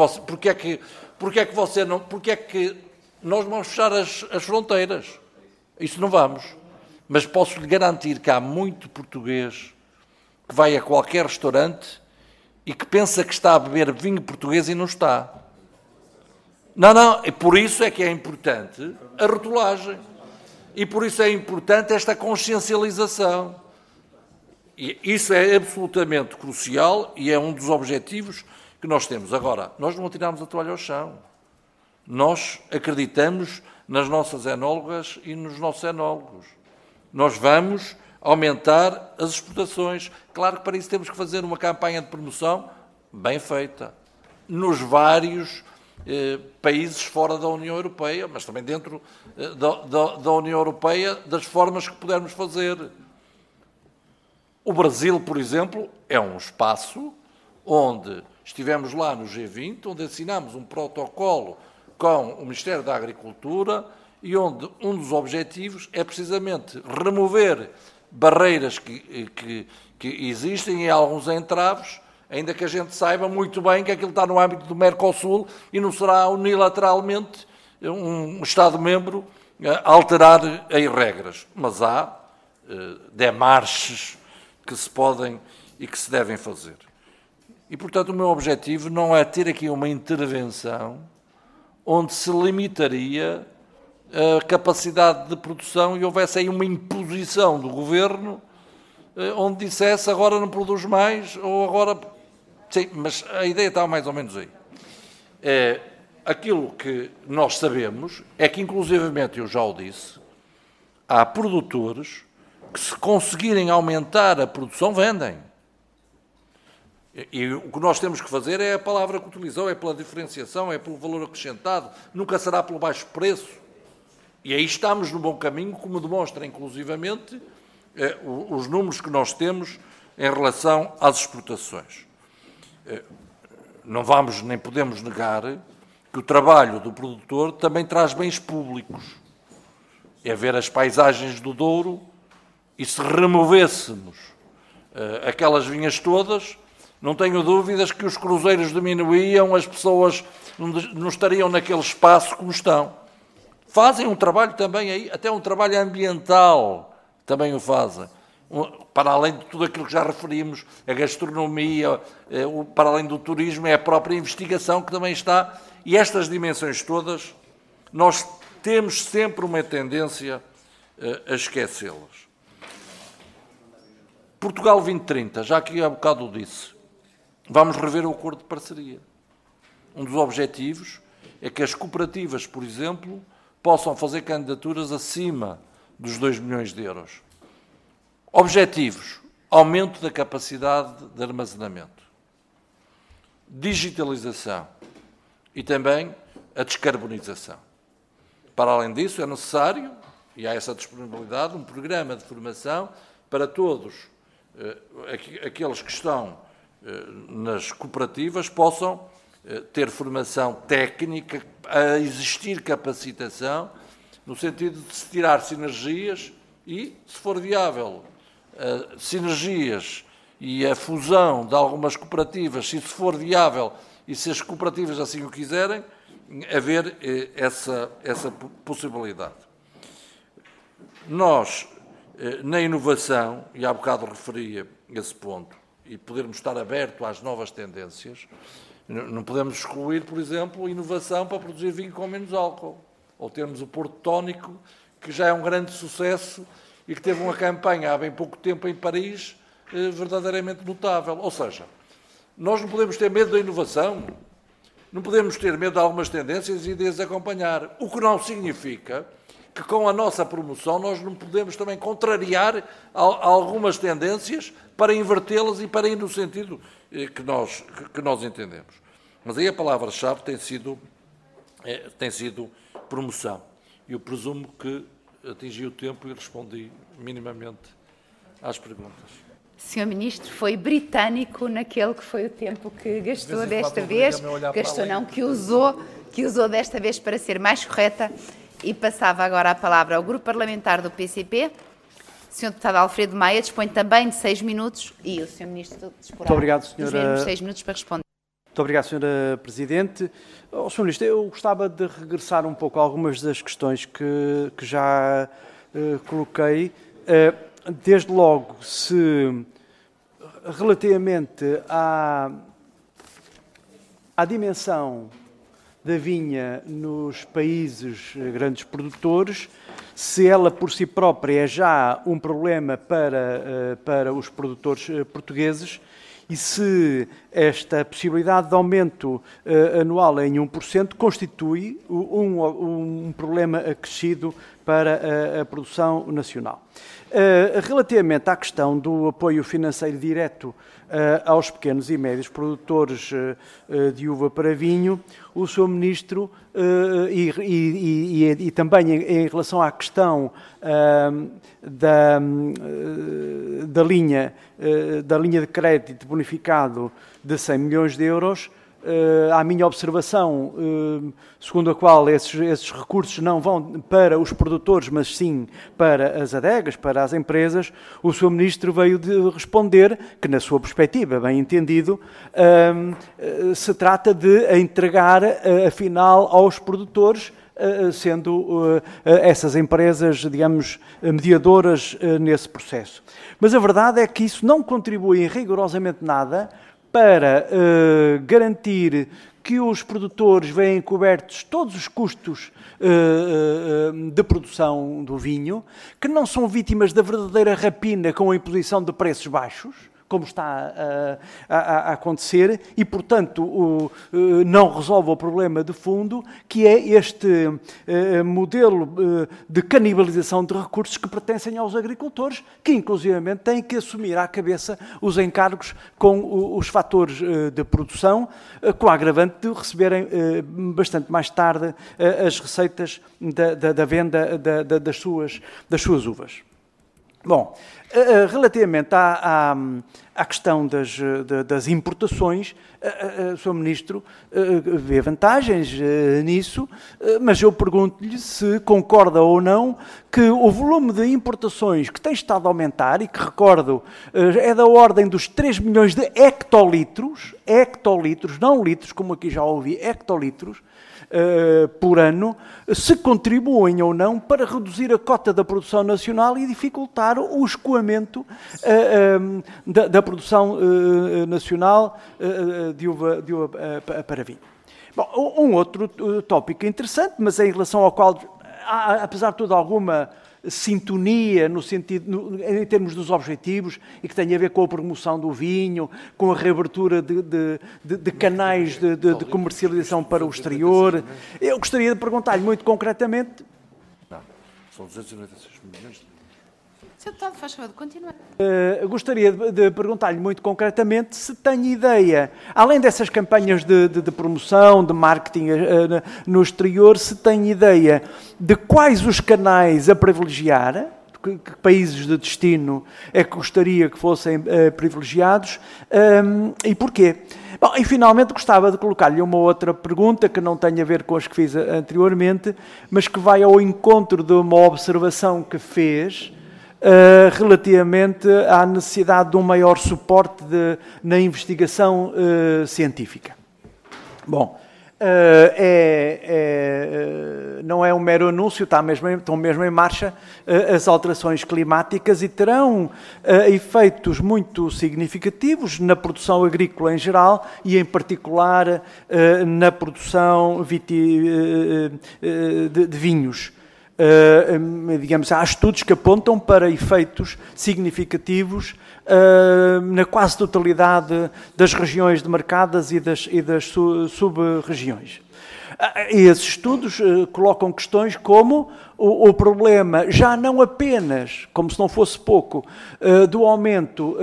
nós vamos fechar as fronteiras? Isso não vamos. Mas posso-lhe garantir que há muito português que vai a qualquer restaurante e que pensa que está a beber vinho português e não está. Não, e por isso é que é importante a rotulagem. E por isso é importante esta consciencialização. E isso é absolutamente crucial e é um dos objetivos que nós temos. Agora, nós não tiramos a toalha ao chão. Nós acreditamos nas nossas enólogas e nos nossos enólogos. Nós vamos aumentar as exportações. Claro que para isso temos que fazer uma campanha de promoção bem feita, nos vários países fora da União Europeia, mas também dentro da União Europeia, das formas que pudermos fazer. O Brasil, por exemplo, é um espaço onde estivemos lá no G20, onde assinámos um protocolo com o Ministério da Agricultura e onde um dos objetivos é precisamente remover barreiras que existem e alguns entraves, ainda que a gente saiba muito bem que aquilo está no âmbito do Mercosul e não será unilateralmente um Estado-membro a alterar as regras. Mas há demarches que se podem e que se devem fazer. E, portanto, o meu objetivo não é ter aqui uma intervenção onde se limitaria a capacidade de produção e houvesse aí uma imposição do Governo onde dissesse agora não produz mais ou agora... Sim, mas a ideia está mais ou menos aí. Aquilo que nós sabemos é que, inclusivamente, eu já o disse, há produtores que, se conseguirem aumentar a produção, vendem. E o que nós temos que fazer é a palavra que utilizou, é pela diferenciação, é pelo valor acrescentado, nunca será pelo baixo preço. E aí estamos no bom caminho, como demonstra, inclusivamente, os números que nós temos em relação às exportações. Não vamos nem podemos negar que o trabalho do produtor também traz bens públicos. É ver as paisagens do Douro e se removêssemos aquelas vinhas todas, não tenho dúvidas que os cruzeiros diminuíam, as pessoas não estariam naquele espaço como estão. Fazem um trabalho também aí, até um trabalho ambiental também o fazem. para além de tudo aquilo que já referimos, a gastronomia, para além do turismo, é a própria investigação que também está, e estas dimensões todas, nós temos sempre uma tendência a esquecê-las. Portugal 2030, já aqui há bocado disse, vamos rever o acordo de parceria. Um dos objetivos é que as cooperativas, por exemplo, possam fazer candidaturas acima dos 2 milhões de euros. Objetivos: aumento da capacidade de armazenamento, digitalização e também a descarbonização. Para além disso, é necessário, e há essa disponibilidade, um programa de formação para todos aqueles que estão nas cooperativas possam ter formação técnica, a existir capacitação, no sentido de se tirar sinergias e, se for viável, sinergias e a fusão de algumas cooperativas, se isso for viável e se as cooperativas assim o quiserem, haver essa possibilidade. Nós, na inovação, e há bocado referia esse ponto, e podermos estar abertos às novas tendências, não podemos excluir, por exemplo, inovação para produzir vinho com menos álcool. Ou termos o Porto Tónico, que já é um grande sucesso e que teve uma campanha há bem pouco tempo em Paris verdadeiramente notável. Ou seja, nós não podemos ter medo da inovação, não podemos ter medo de algumas tendências e de as acompanhar. O que não significa que com a nossa promoção nós não podemos também contrariar algumas tendências para invertê-las e para ir no sentido que nós entendemos. Mas aí a palavra-chave tem sido promoção. Eu presumo que atingi o tempo e respondi minimamente às perguntas. Sr. Ministro, foi britânico naquele que foi o tempo que gastou desta vez, gastou não, que usou desta vez para ser mais correta, e passava agora a palavra ao Grupo Parlamentar do PCP. Sr. Deputado Alfredo Maia dispõe também de 6 minutos e o Sr. Ministro disporá dos mesmos 6 minutos para responder. Muito obrigado, Sra. Presidente. Sr. Ministro, eu gostava de regressar um pouco a algumas das questões que já coloquei. Desde logo, se relativamente à dimensão da vinha nos países grandes produtores, se ela por si própria é já um problema para os produtores portugueses e se esta possibilidade de aumento anual em 1% constitui um problema acrescido para a produção nacional. Relativamente à questão do apoio financeiro direto aos pequenos e médios produtores de uva para vinho, o Sr. Ministro, e também em relação à questão da linha de crédito bonificado de 100 milhões de euros, à minha observação, segundo a qual esses recursos não vão para os produtores, mas sim para as adegas, para as empresas, o Sr. Ministro veio de responder que, na sua perspectiva, bem entendido, se trata de entregar, afinal, aos produtores, sendo essas empresas, digamos, mediadoras nesse processo. Mas a verdade é que isso não contribui em rigorosamente nada para garantir que os produtores veem cobertos todos os custos de produção do vinho, que não são vítimas da verdadeira rapina com a imposição de preços baixos, como está a acontecer, e, portanto, não resolve o problema de fundo, que é este modelo de canibalização de recursos que pertencem aos agricultores, que, inclusivamente, têm que assumir à cabeça os encargos com os fatores de produção, com a agravante de receberem bastante mais tarde as receitas da venda das suas uvas. Bom, relativamente à questão das importações, o Sr. Ministro vê vantagens nisso, mas eu pergunto-lhe se concorda ou não que o volume de importações que tem estado a aumentar, e que, recordo, é da ordem dos 3 milhões de hectolitros, não litros, como aqui já ouvi, hectolitros, por ano, se contribuem ou não para reduzir a cota da produção nacional e dificultar o escoamento da produção nacional de uva para vinho. Bom, um outro tópico interessante, mas em relação ao qual há, apesar de tudo, alguma sintonia no sentido, em termos dos objetivos, e que tem a ver com a promoção do vinho, com a reabertura de canais de comercialização para o exterior. Eu gostaria de perguntar-lhe muito concretamente... Não, são 296 milhões de... Sr. Deputado, faz favor, continua. Gostaria de perguntar-lhe muito concretamente se tem ideia, além dessas campanhas de promoção, de marketing no exterior, se tem ideia de quais os canais a privilegiar, que países de destino é que gostaria que fossem privilegiados e porquê. Bom, e finalmente gostava de colocar-lhe uma outra pergunta que não tem a ver com as que fiz anteriormente, mas que vai ao encontro de uma observação que fez relativamente à necessidade de um maior suporte na investigação científica. Bom, não é um mero anúncio, estão mesmo em marcha as alterações climáticas e terão efeitos muito significativos na produção agrícola em geral e, em particular, na produção de vinhos. Digamos, há estudos que apontam para efeitos significativos na quase totalidade das regiões demarcadas e das sub-regiões. E esses estudos colocam questões como o problema, já não apenas, como se não fosse pouco, do aumento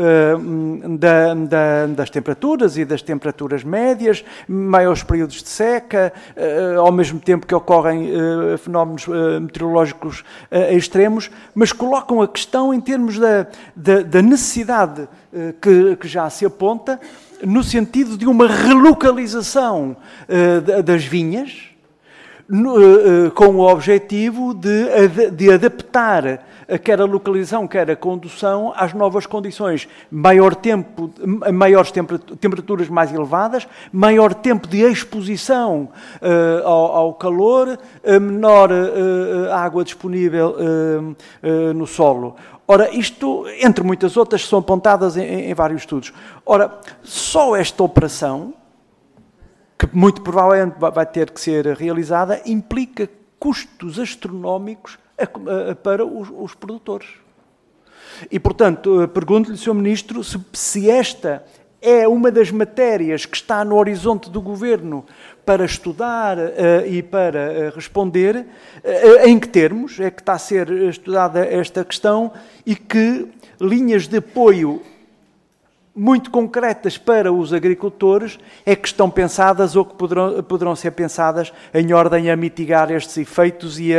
das temperaturas e das temperaturas médias, maiores períodos de seca, ao mesmo tempo que ocorrem fenómenos meteorológicos extremos, mas colocam a questão em termos da necessidade que já se aponta, no sentido de uma relocalização das vinhas, com o objetivo de adaptar quer a localização, quer a condução às novas condições. Maiores temperaturas mais elevadas, maior tempo de exposição ao calor, menor água disponível no solo. Ora, isto, entre muitas outras, são apontadas em vários estudos. Ora, só esta operação, que muito provavelmente vai ter que ser realizada, implica custos astronómicos para os produtores. E, portanto, pergunto-lhe, Sr. Ministro, se esta é uma das matérias que está no horizonte do Governo para estudar e para responder, em que termos é que está a ser estudada esta questão e que linhas de apoio muito concretas para os agricultores é que estão pensadas ou que poderão ser pensadas em ordem a mitigar estes efeitos e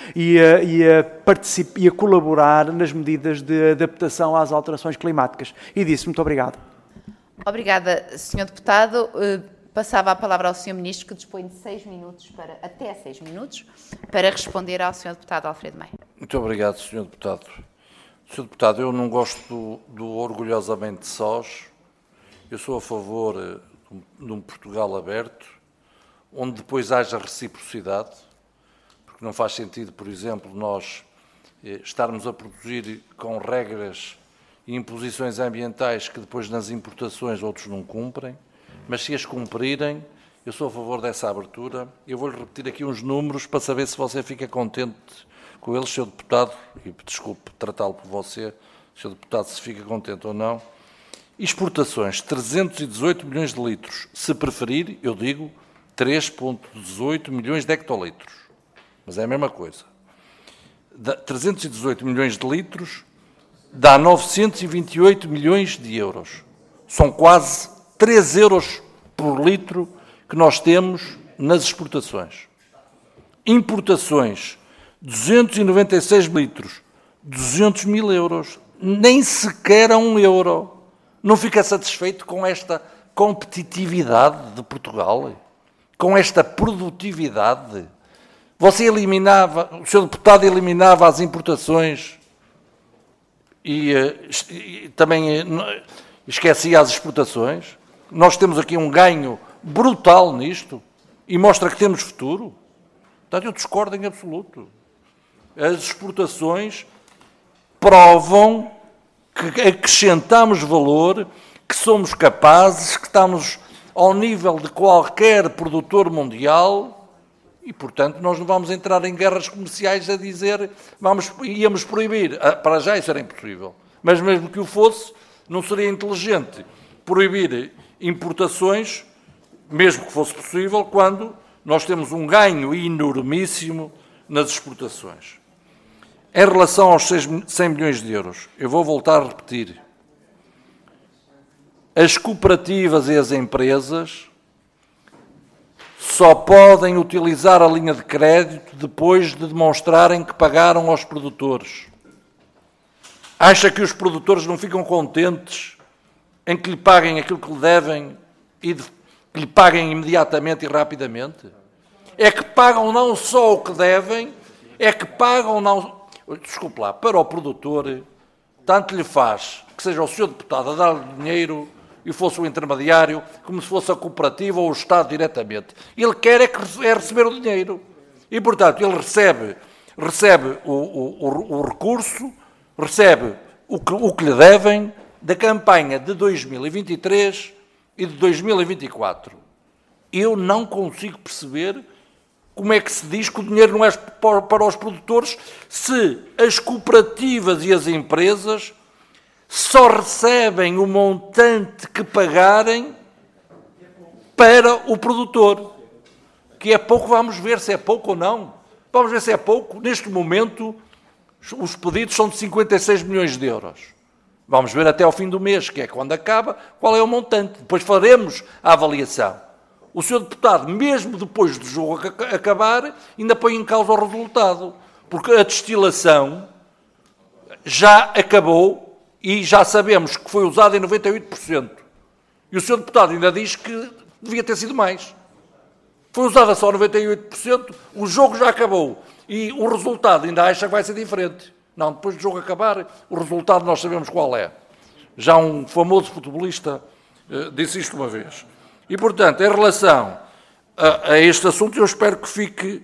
a colaborar nas medidas de adaptação às alterações climáticas. E disso, muito obrigado. Obrigada, Sr. Deputado. Passava a palavra ao Sr. Ministro, que dispõe de até 6 minutos, para responder ao Sr. Deputado Alfredo Maia. Muito obrigado, Sr. Deputado. Sr. Deputado, eu não gosto do orgulhosamente sós. Eu sou a favor de um Portugal aberto, onde depois haja reciprocidade, porque não faz sentido, por exemplo, nós estarmos a produzir com regras e imposições ambientais que depois nas importações outros não cumprem, mas se as cumprirem, eu sou a favor dessa abertura. Eu vou-lhe repetir aqui uns números para saber se você fica contente com eles, Sr. Deputado, e desculpe tratá-lo por você, Sr. Deputado, se fica contente ou não. Exportações, 318 milhões de litros. Se preferir, eu digo 3,18 milhões de hectolitros. Mas é a mesma coisa. 318 milhões de litros dá 928 milhões de euros. São quase 3 euros por litro que nós temos nas exportações. Importações, 296 litros, 200 mil euros, nem sequer a 1 euro. Não fica satisfeito com esta competitividade de Portugal? Com esta produtividade? Você eliminava, o Sr. Deputado eliminava as importações e também esquecia as exportações? Nós temos aqui um ganho brutal nisto. e mostra que temos futuro. Portanto, eu discordo em absoluto. As exportações provam que acrescentamos valor, que somos capazes, que estamos ao nível de qualquer produtor mundial e, portanto, nós não vamos entrar em guerras comerciais a dizer íamos proibir. Para já isso era impossível. Mas mesmo que o fosse, não seria inteligente proibir importações, mesmo que fosse possível, quando nós temos um ganho enormíssimo nas exportações. Em relação aos 100 milhões de euros, eu vou voltar a repetir. As cooperativas e as empresas só podem utilizar a linha de crédito depois de demonstrarem que pagaram aos produtores. Acha que os produtores não ficam contentes em que lhe paguem aquilo que lhe devem e que lhe paguem imediatamente e rapidamente? É que pagam não só o que devem, é que pagam não... Desculpe lá, para o produtor, tanto lhe faz que seja o senhor deputado a dar-lhe dinheiro e fosse o intermediário, como se fosse a cooperativa ou o Estado diretamente. Ele quer é receber o dinheiro. E, portanto, ele recebe o recurso, recebe o que lhe devem da campanha de 2023 e de 2024. Eu não consigo perceber como é que se diz que o dinheiro não é para os produtores se as cooperativas e as empresas só recebem o montante que pagarem para o produtor. Que é pouco, vamos ver se é pouco ou não. Vamos ver se é pouco. Neste momento, os pedidos são de 56 milhões de euros. Vamos ver até ao fim do mês, que é quando acaba, qual é o montante. Depois faremos a avaliação. O senhor deputado, mesmo depois do jogo acabar, ainda põe em causa o resultado. Porque a destilação já acabou e já sabemos que foi usada em 98%. E o senhor deputado ainda diz que devia ter sido mais. Foi usada só 98%, o jogo já acabou. E o resultado ainda acha que vai ser diferente. Não, depois do jogo acabar, o resultado nós sabemos qual é. Já um famoso futebolista disse isto uma vez. E, portanto, em relação a este assunto, eu espero que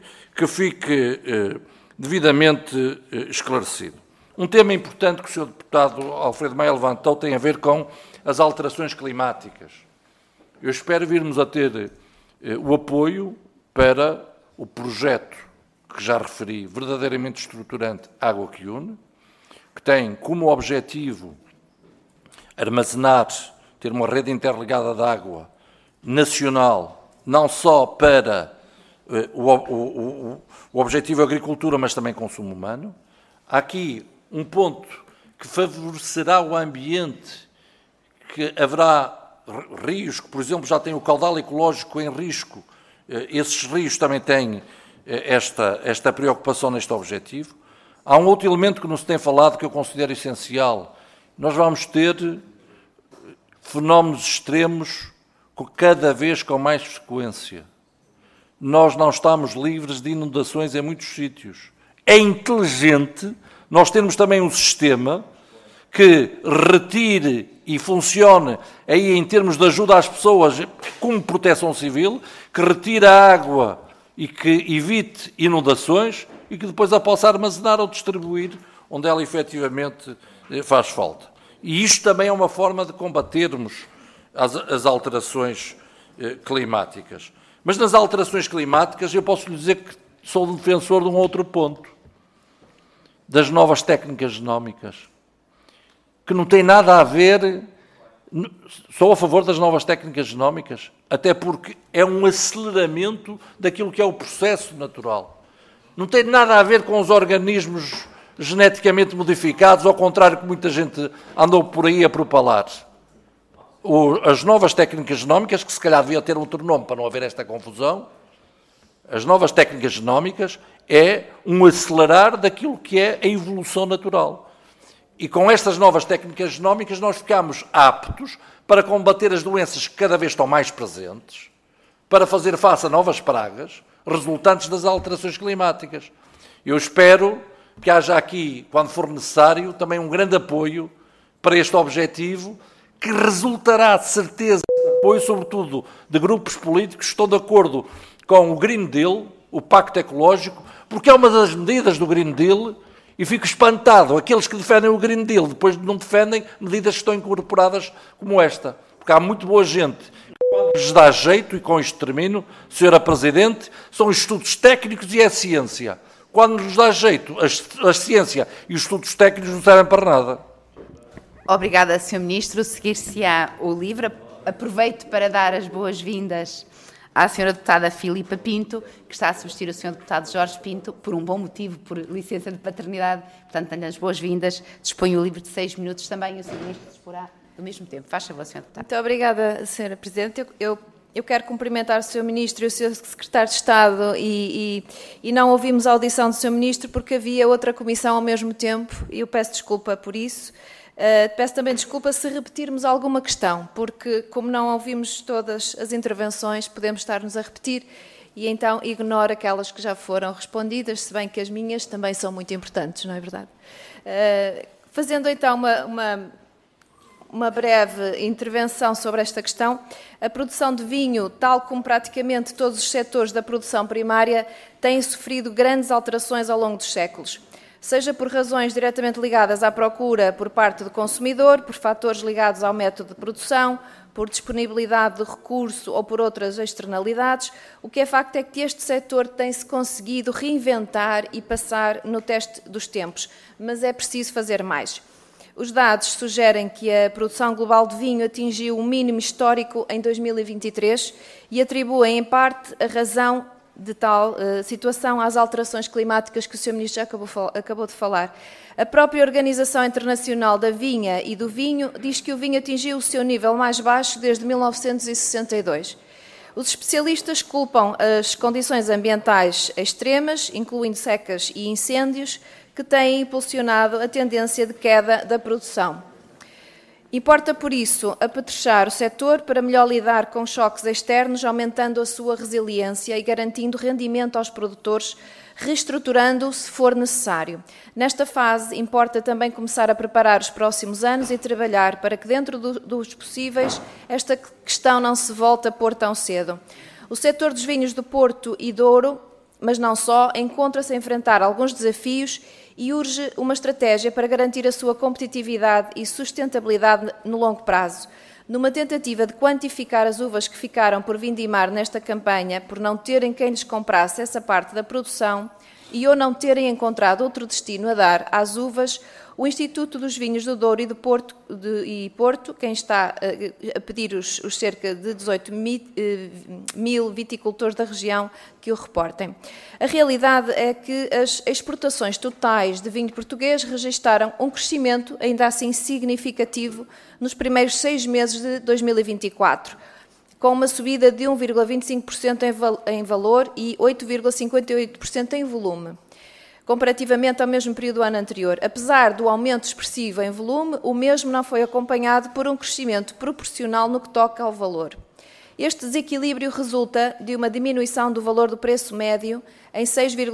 fique devidamente esclarecido. Um tema importante que o Sr. Deputado Alfredo Maia levantou tem a ver com as alterações climáticas. Eu espero virmos a ter o apoio para o projeto que já referi, verdadeiramente estruturante, Água que Une, que tem como objetivo armazenar, ter uma rede interligada de água nacional, não só para o objetivo agricultura, mas também consumo humano. Há aqui um ponto que favorecerá o ambiente, que haverá rios que, por exemplo, já têm o caudal ecológico em risco. Esses rios também têm esta preocupação neste objetivo. Há um outro elemento que não se tem falado, que eu considero essencial. Nós vamos ter fenómenos extremos cada vez com mais frequência. Nós não estamos livres de inundações em muitos sítios. É inteligente nós termos também um sistema que retire e funcione aí em termos de ajuda às pessoas como proteção civil, que retire a água e que evite inundações e que depois a possa armazenar ou distribuir onde ela efetivamente faz falta. E isto também é uma forma de combatermos as alterações climáticas. Mas nas alterações climáticas eu posso lhe dizer que sou defensor de um outro ponto, das novas técnicas genómicas, que não tem nada a ver, sou a favor das novas técnicas genómicas, até porque é um aceleramento daquilo que é o processo natural. Não tem nada a ver com os organismos geneticamente modificados, ao contrário que muita gente andou por aí a propalar. As novas técnicas genómicas, que se calhar devia ter outro nome para não haver esta confusão, as novas técnicas genómicas é um acelerar daquilo que é a evolução natural. E com estas novas técnicas genómicas nós ficamos aptos para combater as doenças que cada vez estão mais presentes, para fazer face a novas pragas resultantes das alterações climáticas. Eu espero que haja aqui, quando for necessário, também um grande apoio para este objetivo, que resultará de certeza de apoio, sobretudo, de grupos políticos que estão de acordo com o Green Deal, o Pacto Ecológico, porque é uma das medidas do Green Deal, e fico espantado, aqueles que defendem o Green Deal, depois não defendem medidas que estão incorporadas como esta. Porque há muito boa gente que, quando lhes dá jeito, e com isto termino, Sra. Presidente, são os estudos técnicos e a ciência. Quando lhes dá jeito, a ciência e os estudos técnicos não servem para nada. Obrigada, Sr. Ministro. Seguir-se-á o livro. Aproveito para dar as boas-vindas à Sra. Deputada Filipa Pinto, que está a substituir o Sr. Deputado Jorge Pinto, por um bom motivo, por licença de paternidade. Portanto, tenho as boas-vindas. Disponho o livro de 6 minutos também, e o Sr. Ministro disporá do mesmo tempo. Faz favor, Sr. Deputado. Muito obrigada, Sra. Presidente. Eu quero cumprimentar o Sr. Ministro e o Sr. Secretário de Estado e não ouvimos a audição do Sr. Ministro porque havia outra comissão ao mesmo tempo e eu peço desculpa por isso. Peço também desculpa se repetirmos alguma questão, porque como não ouvimos todas as intervenções, podemos estar-nos a repetir e então ignoro aquelas que já foram respondidas, se bem que as minhas também são muito importantes, não é verdade? Fazendo então uma breve intervenção sobre esta questão, a produção de vinho, tal como praticamente todos os setores da produção primária, tem sofrido grandes alterações ao longo dos séculos. Seja por razões diretamente ligadas à procura por parte do consumidor, por fatores ligados ao método de produção, por disponibilidade de recurso ou por outras externalidades, o que é facto é que este setor tem-se conseguido reinventar e passar no teste dos tempos, mas é preciso fazer mais. Os dados sugerem que a produção global de vinho atingiu um mínimo histórico em 2023 e atribuem, em parte, a razão de tal situação às alterações climáticas que o Sr. Ministro já acabou de falar. A própria Organização Internacional da Vinha e do Vinho diz que o vinho atingiu o seu nível mais baixo desde 1962. Os especialistas culpam as condições ambientais extremas, incluindo secas e incêndios, que têm impulsionado a tendência de queda da produção. Importa, por isso, apetrechar o setor para melhor lidar com choques externos, aumentando a sua resiliência e garantindo rendimento aos produtores, reestruturando-o se for necessário. Nesta fase, importa também começar a preparar os próximos anos e trabalhar para que, dentro dos possíveis, esta questão não se volte a pôr tão cedo. O setor dos vinhos do Porto e Douro, mas não só, encontra-se a enfrentar alguns desafios e urge uma estratégia para garantir a sua competitividade e sustentabilidade no longo prazo. Numa tentativa de quantificar as uvas que ficaram por vindimar nesta campanha, por não terem quem lhes comprasse essa parte da produção e ou não terem encontrado outro destino a dar às uvas, o Instituto dos Vinhos do Douro e do Porto, quem está a pedir os cerca de 18 mil viticultores da região que o reportem. A realidade é que as exportações totais de vinho português registaram um crescimento, ainda assim significativo, nos primeiros 6 meses de 2024, com uma subida de 1,25% em valor e 8,58% em volume, comparativamente ao mesmo período do ano anterior. Apesar do aumento expressivo em volume, o mesmo não foi acompanhado por um crescimento proporcional no que toca ao valor. Este desequilíbrio resulta de uma diminuição do valor do preço médio em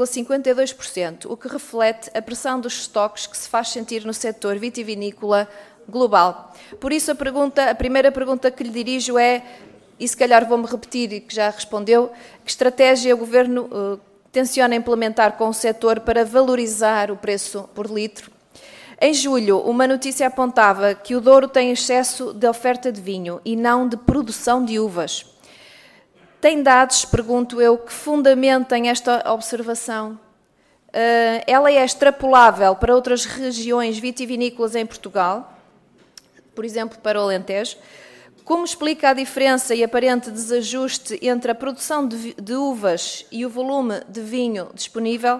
6,52%, o que reflete a pressão dos estoques que se faz sentir no setor vitivinícola global. Por isso, a primeira pergunta que lhe dirijo é, e se calhar vou-me repetir e que já respondeu, que estratégia o Governo tenciona implementar com o setor para valorizar o preço por litro? Em julho, uma notícia apontava que o Douro tem excesso de oferta de vinho e não de produção de uvas. Tem dados, pergunto eu, que fundamentem esta observação? Ela é extrapolável para outras regiões vitivinícolas em Portugal, por exemplo, para o Alentejo? Como explica a diferença e aparente desajuste entre a produção de uvas e o volume de vinho disponível?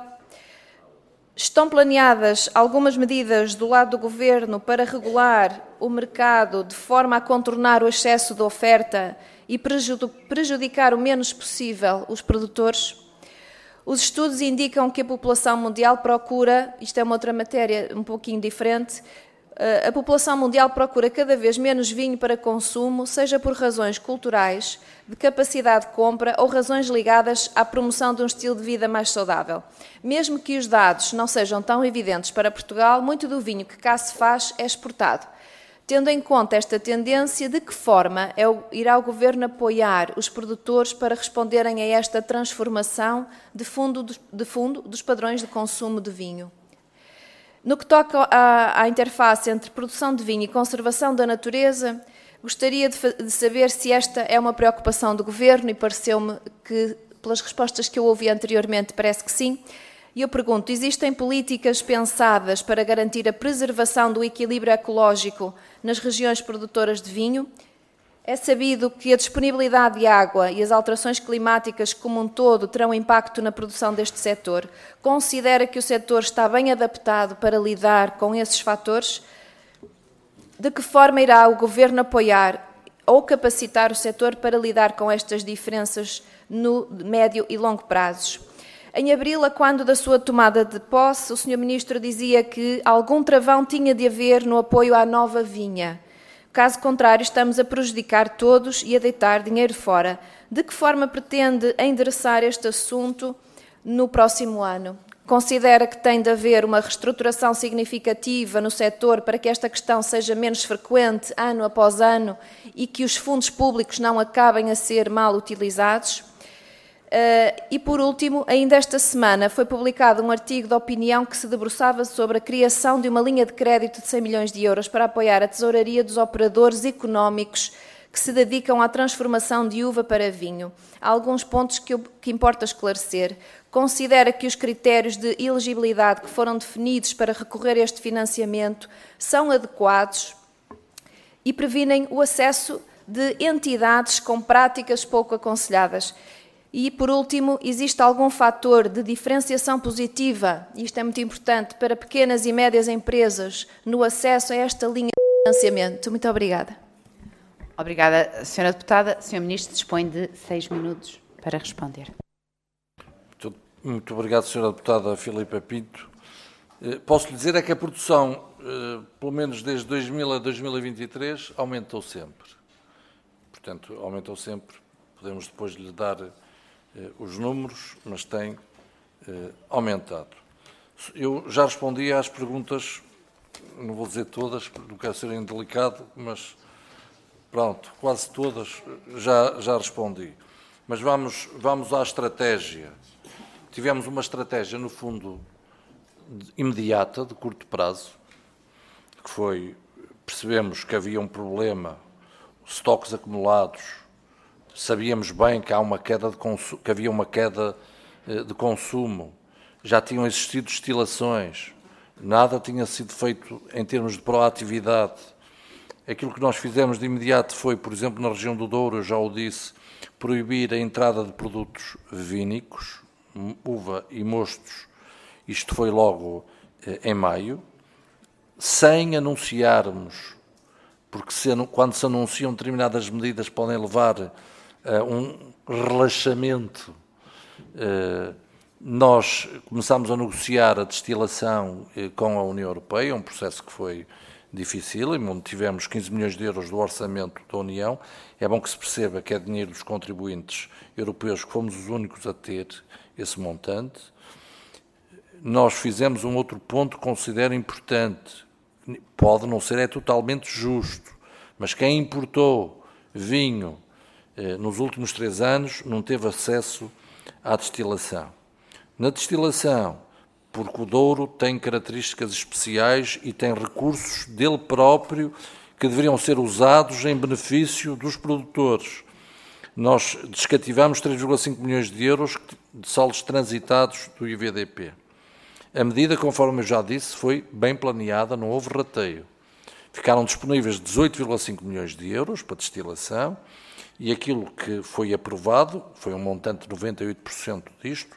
Estão planeadas algumas medidas do lado do Governo para regular o mercado de forma a contornar o excesso de oferta e prejudicar o menos possível os produtores? Os estudos indicam que a população mundial procura, isto é uma outra matéria um pouquinho diferente, a população mundial procura cada vez menos vinho para consumo, seja por razões culturais, de capacidade de compra ou razões ligadas à promoção de um estilo de vida mais saudável. Mesmo que os dados não sejam tão evidentes para Portugal, muito do vinho que cá se faz é exportado. Tendo em conta esta tendência, de que forma irá o Governo apoiar os produtores para responderem a esta transformação de fundo dos padrões de consumo de vinho? No que toca à interface entre produção de vinho e conservação da natureza, gostaria de saber se esta é uma preocupação do Governo, e pareceu-me que, pelas respostas que eu ouvi anteriormente, parece que sim. E eu pergunto, existem políticas pensadas para garantir a preservação do equilíbrio ecológico nas regiões produtoras de vinho? É sabido que a disponibilidade de água e as alterações climáticas como um todo terão impacto na produção deste setor. Considera que o setor está bem adaptado para lidar com esses fatores? De que forma irá o Governo apoiar ou capacitar o setor para lidar com estas diferenças no médio e longo prazos? Em abril, a quando da sua tomada de posse, o Sr. Ministro dizia que algum travão tinha de haver no apoio à nova vinha. Caso contrário, estamos a prejudicar todos e a deitar dinheiro fora. De que forma pretende endereçar este assunto no próximo ano? Considera que tem de haver uma reestruturação significativa no setor para que esta questão seja menos frequente ano após ano e que os fundos públicos não acabem a ser mal utilizados? E, por último, ainda esta semana foi publicado um artigo de opinião que se debruçava sobre a criação de uma linha de crédito de 100 milhões de euros para apoiar a tesouraria dos operadores económicos que se dedicam à transformação de uva para vinho. Há alguns pontos que importa esclarecer. Considera que os critérios de elegibilidade que foram definidos para recorrer a este financiamento são adequados e previnem o acesso de entidades com práticas pouco aconselhadas. E, por último, existe algum fator de diferenciação positiva, e isto é muito importante, para pequenas e médias empresas no acesso a esta linha de financiamento? Muito obrigada. Obrigada, Sra. Deputada. Sr. Ministro, dispõe de 6 minutos para responder. Muito obrigado, Sra. Deputada Filipa Pinto. Posso lhe dizer é que a produção, pelo menos desde 2000 a 2023, aumentou sempre. Portanto, aumentou sempre. Podemos depois lhe dar os números, mas tem aumentado. Eu já respondi às perguntas, não vou dizer todas, não quero ser indelicado, mas pronto, quase todas já respondi. Mas vamos à estratégia. Tivemos uma estratégia, no fundo, imediata, de curto prazo, que foi, percebemos que havia um problema, estoques acumulados. Sabíamos bem que havia uma queda de consumo, já tinham existido destilações, nada tinha sido feito em termos de proatividade. Aquilo que nós fizemos de imediato foi, por exemplo, na região do Douro, eu já o disse, proibir a entrada de produtos vínicos, uva e mostos. Isto foi logo em maio, sem anunciarmos, porque quando se anunciam determinadas medidas podem levar um relaxamento. Nós começámos a negociar a destilação com a União Europeia, um processo que foi difícil, e onde tivemos 15 milhões de euros do orçamento da União. É bom que se perceba que é dinheiro dos contribuintes europeus, que fomos os únicos a ter esse montante. Nós fizemos um outro ponto que considero importante. Pode não ser totalmente justo, mas quem importou vinho nos últimos 3 anos não teve acesso à destilação. Na destilação, porque o Douro tem características especiais e tem recursos dele próprio que deveriam ser usados em benefício dos produtores. Nós descativamos 3,5 milhões de euros de saldos transitados do IVDP. A medida, conforme eu já disse, foi bem planeada, não houve rateio. Ficaram disponíveis 18,5 milhões de euros para destilação, e aquilo que foi aprovado, foi um montante de 98% disto,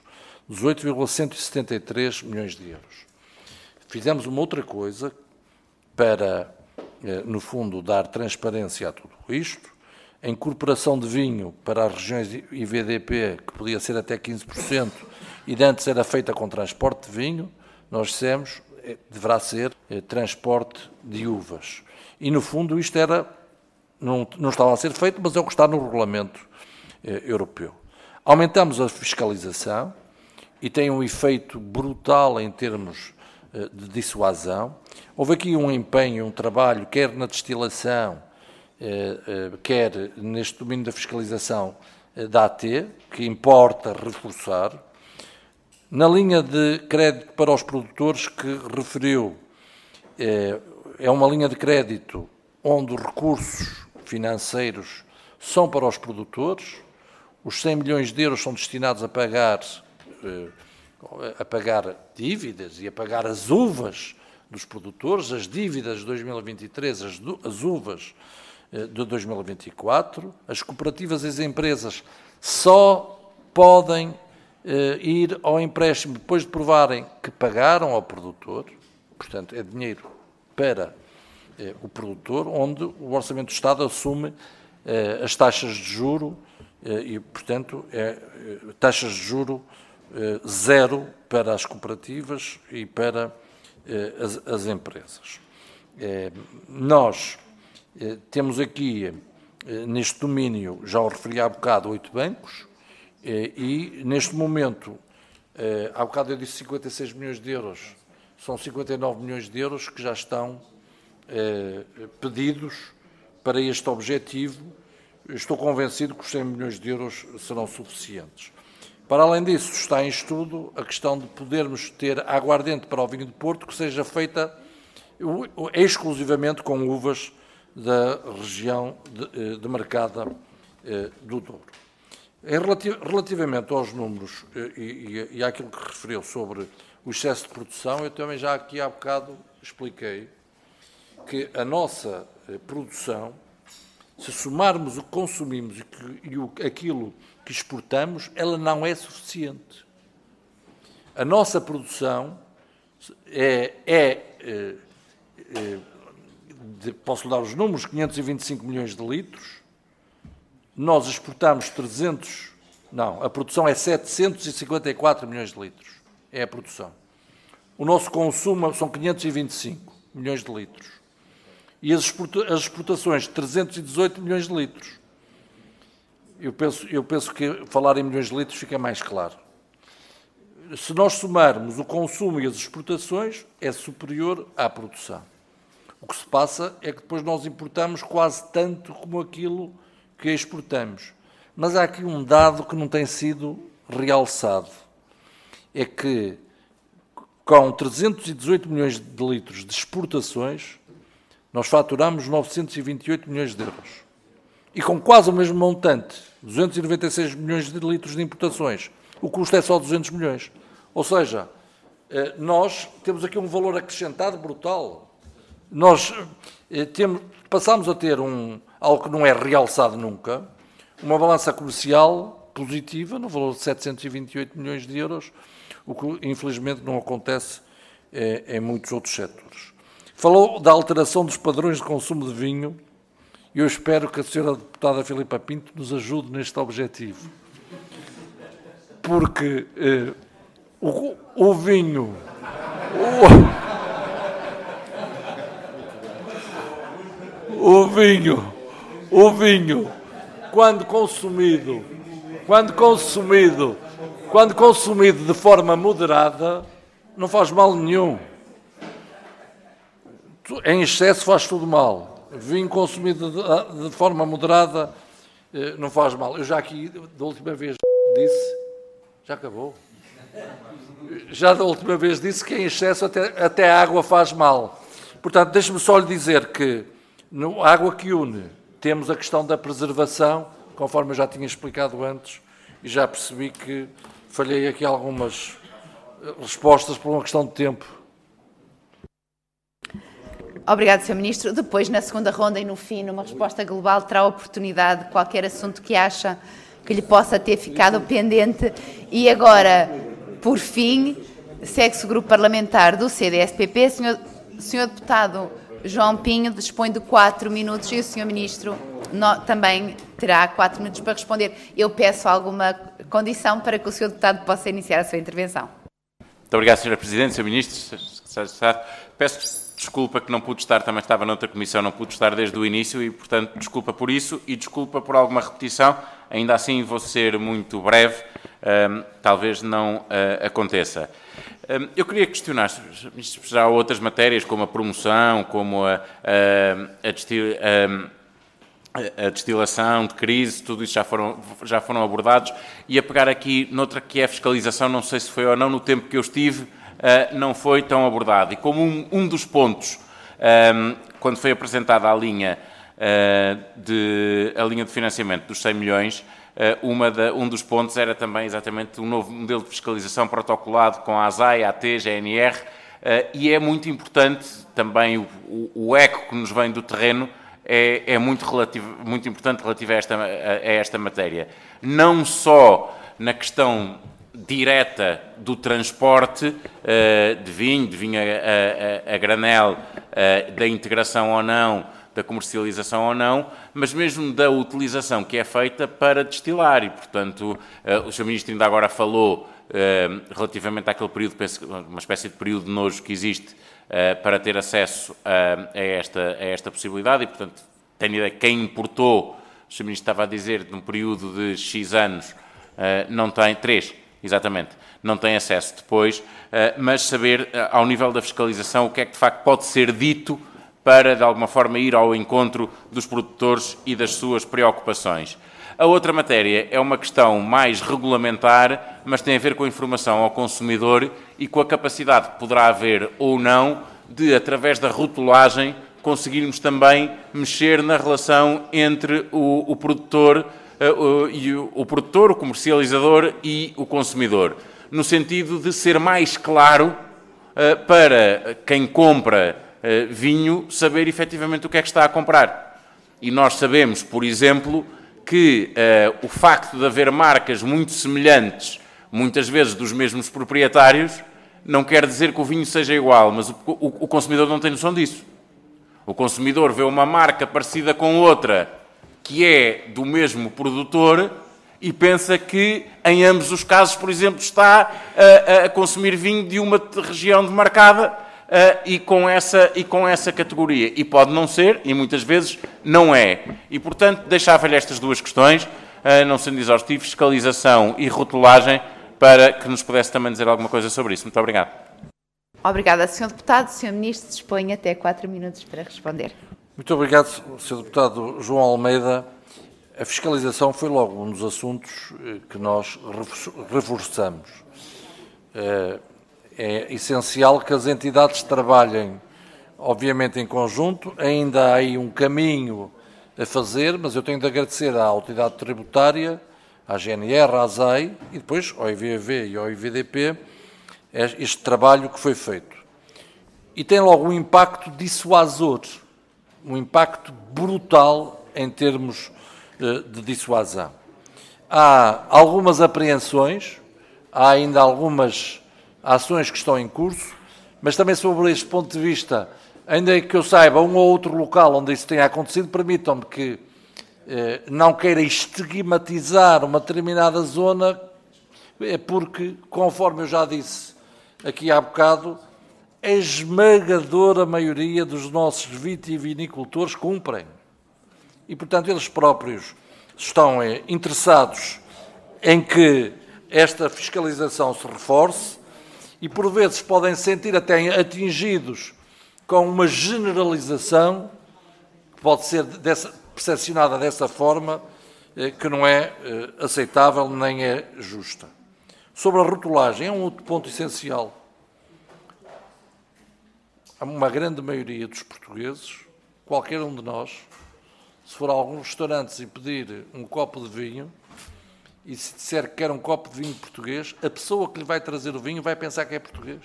18,173 milhões de euros. Fizemos uma outra coisa para, no fundo, dar transparência a tudo isto, a incorporação de vinho para as regiões IVDP, que podia ser até 15%, e de antes era feita com transporte de vinho, nós dissemos, deverá ser transporte de uvas. E, no fundo, isto não estava a ser feito, mas é o que está no regulamento europeu. Aumentamos a fiscalização e tem um efeito brutal em termos de dissuasão. Houve aqui um empenho, um trabalho, quer na destilação, quer neste domínio da fiscalização da AT, que importa reforçar. Na linha de crédito para os produtores que referiu, é uma linha de crédito onde os recursos financeiros são para os produtores, os 100 milhões de euros são destinados a pagar dívidas e a pagar as uvas dos produtores, as dívidas de 2023, as uvas de 2024. As cooperativas e as empresas só podem ir ao empréstimo depois de provarem que pagaram ao produtor, portanto é dinheiro para o produtor, onde o Orçamento do Estado assume as taxas de juro e, portanto, taxas de juro zero para as cooperativas e para as empresas. Nós temos aqui, neste domínio, já o referi há bocado, 8 bancos e, neste momento, há bocado eu disse 56 milhões de euros, são 59 milhões de euros que já estão pedidos para este objetivo. Estou convencido que os 100 milhões de euros serão suficientes. Para além disso, está em estudo a questão de podermos ter aguardente para o vinho de Porto que seja feita exclusivamente com uvas da região demarcada do Douro. Relativamente aos números e àquilo que referiu sobre o excesso de produção, eu também já aqui há bocado expliquei que a nossa produção, se somarmos o que consumimos e aquilo que exportamos, ela não é suficiente. A nossa produção posso dar os números, 525 milhões de litros, nós exportamos a produção é 754 milhões de litros, é a produção. O nosso consumo são 525 milhões de litros. E as exportações, 318 milhões de litros. Eu penso que falar em milhões de litros fica mais claro. Se nós somarmos o consumo e as exportações, é superior à produção. O que se passa é que depois nós importamos quase tanto como aquilo que exportamos. Mas há aqui um dado que não tem sido realçado. É que, com 318 milhões de litros de exportações, nós faturamos 928 milhões de euros. E com quase o mesmo montante, 296 milhões de litros de importações, o custo é só 200 milhões. Ou seja, nós temos aqui um valor acrescentado brutal. Nós passamos a ter algo que não é realçado nunca, uma balança comercial positiva, no valor de 728 milhões de euros, o que infelizmente não acontece em muitos outros setores. Falou da alteração dos padrões de consumo de vinho e eu espero que a senhora deputada Filipa Pinto nos ajude neste objetivo. Porque o vinho... O vinho, quando consumido de forma moderada, não faz mal nenhum. Em excesso faz tudo mal. Vinho consumido de forma moderada não faz mal. Eu já aqui, da última vez, disse... Já acabou? Já da última vez disse que em excesso até a água faz mal. Portanto, deixe-me só lhe dizer que no Água que Une temos a questão da preservação, conforme eu já tinha explicado antes, e já percebi que falhei aqui algumas respostas por uma questão de tempo. Obrigado, Sr. Ministro. Depois, na segunda ronda e no fim, numa resposta global, terá a oportunidade de qualquer assunto que acha que lhe possa ter ficado pendente. E agora, por fim, segue-se o grupo parlamentar do CDS-PP. Senhor Deputado João Pinho dispõe de 4 minutos e o Sr. Ministro também terá 4 minutos para responder. Eu peço alguma condição para que o Sr. Deputado possa iniciar a sua intervenção. Muito obrigado, Sra. Presidente, Sr. Ministro, Secretário de Estado. Peço desculpa que não pude estar, também estava noutra comissão, não pude estar desde o início e, portanto, desculpa por isso e desculpa por alguma repetição. Ainda assim, vou ser muito breve, talvez não aconteça. Eu queria questionar, já há outras matérias, como a promoção, como a destilação de crise, tudo isso já foram abordados, e a pegar aqui noutra que é a fiscalização, não sei se foi ou não, no tempo que eu estive, não foi tão abordado. E como um dos pontos, quando foi apresentada a linha de financiamento dos 100 milhões, um dos pontos era também exatamente um novo modelo de fiscalização protocolado com a ASAI, a AT, GNR, e é muito importante também o eco que nos vem do terreno, é muito importante relativo a esta matéria. Não só na questão direta do transporte de vinho a granel, da integração ou não, da comercialização ou não, mas mesmo da utilização que é feita para destilar. E, portanto, o Sr. Ministro ainda agora falou relativamente àquele período, uma espécie de período de nojo que existe para ter acesso a esta possibilidade e, portanto, tenho ideia que quem importou, o Sr. Ministro estava a dizer, num período de X anos, não tem, 3, exatamente, não tem acesso depois, mas saber, ao nível da fiscalização, o que é que de facto pode ser dito para, de alguma forma, ir ao encontro dos produtores e das suas preocupações. A outra matéria é uma questão mais regulamentar, mas tem a ver com a informação ao consumidor e com a capacidade que poderá haver ou não de, através da rotulagem, conseguirmos também mexer na relação entre o produtor, o comercializador e o consumidor, no sentido de ser mais claro para quem compra vinho saber efetivamente o que é que está a comprar. E nós sabemos, por exemplo, que o facto de haver marcas muito semelhantes, muitas vezes dos mesmos proprietários, não quer dizer que o vinho seja igual, mas o consumidor não tem noção disso. O consumidor vê uma marca parecida com outra que é do mesmo produtor e pensa que, em ambos os casos, por exemplo, está a consumir vinho de uma região demarcada e com essa categoria. E pode não ser, e muitas vezes não é. E, portanto, deixava-lhe estas duas questões, não sendo exaustivo, fiscalização e rotulagem, para que nos pudesse também dizer alguma coisa sobre isso. Muito obrigado. Obrigada, Sr. Deputado. Sr. Ministro, dispõe até 4 minutos para responder. Muito obrigado, Sr. Deputado João Almeida. A fiscalização foi logo um dos assuntos que nós reforçamos. É essencial que as entidades trabalhem, obviamente, em conjunto. Ainda há aí um caminho a fazer, mas eu tenho de agradecer à autoridade tributária, à GNR, à ASAI e depois ao IVV e ao IVDP este trabalho que foi feito. E tem logo um impacto dissuasor, um impacto brutal em termos de dissuasão. Há algumas apreensões, há ainda algumas ações que estão em curso, mas também sobre este ponto de vista, ainda que eu saiba um ou outro local onde isso tenha acontecido, permitam-me que não queira estigmatizar uma determinada zona, porque, conforme eu já disse aqui há bocado, a esmagadora maioria dos nossos vitivinicultores cumprem. E, portanto, eles próprios estão interessados em que esta fiscalização se reforce e, por vezes, podem se sentir até atingidos com uma generalização que pode ser percepcionada dessa forma, que não é aceitável nem é justa. Sobre a rotulagem, é um outro ponto essencial. Há uma grande maioria dos portugueses, qualquer um de nós, se for a alguns restaurantes e pedir um copo de vinho, e se disser que quer um copo de vinho português, a pessoa que lhe vai trazer o vinho vai pensar que é português.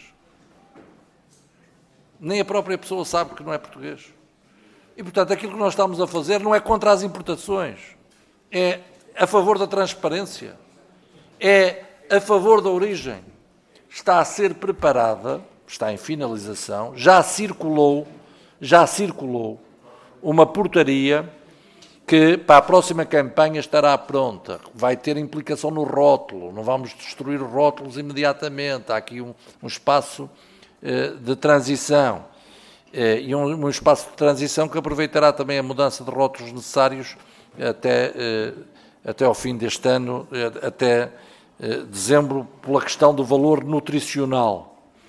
Nem a própria pessoa sabe que não é português. E, portanto, aquilo que nós estamos a fazer não é contra as importações, é a favor da transparência, é a favor da origem. Está a ser preparada, está em finalização, já circulou uma portaria que para a próxima campanha estará pronta. Vai ter implicação no rótulo, não vamos destruir os rótulos imediatamente, há aqui um espaço de transição. E um espaço de transição que aproveitará também a mudança de rótulos necessários até ao fim deste ano, até dezembro, pela questão do valor nutricional.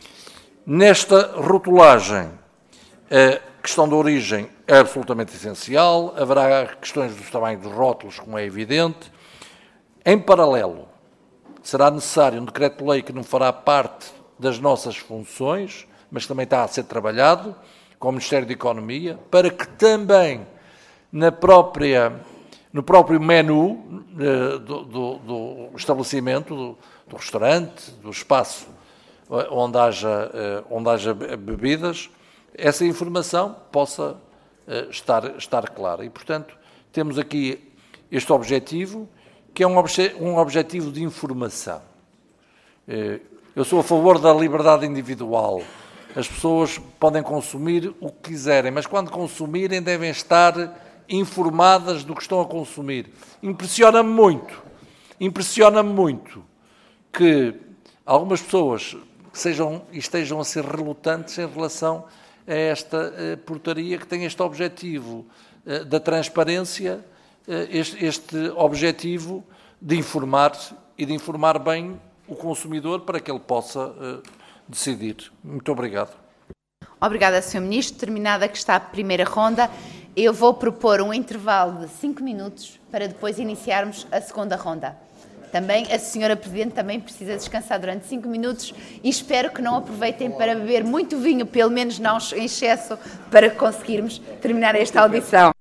Nesta rotulagem, a questão da origem é absolutamente essencial, haverá questões do tamanho dos rótulos, como é evidente. Em paralelo, será necessário um decreto-lei que não fará parte das nossas funções, mas também está a ser trabalhado com o Ministério da Economia, para que também no próprio menu do estabelecimento, do restaurante, do espaço onde haja bebidas, essa informação possa estar clara. E, portanto, temos aqui este objetivo, que é um objetivo de informação. Eu sou a favor da liberdade individual. As pessoas podem consumir o que quiserem, mas quando consumirem devem estar informadas do que estão a consumir. Impressiona-me muito que algumas pessoas estejam a ser relutantes em relação a esta portaria que tem este objetivo da transparência, este objetivo de informar e de informar bem o consumidor para que ele possa decidir. Muito obrigado. Obrigada, Sr. Ministro. Terminada que está a primeira ronda, eu vou propor um intervalo de 5 minutos para depois iniciarmos a segunda ronda. Também a Sra. Presidente também precisa descansar durante 5 minutos e espero que não aproveitem para beber muito vinho, pelo menos não em excesso, para conseguirmos terminar esta audição.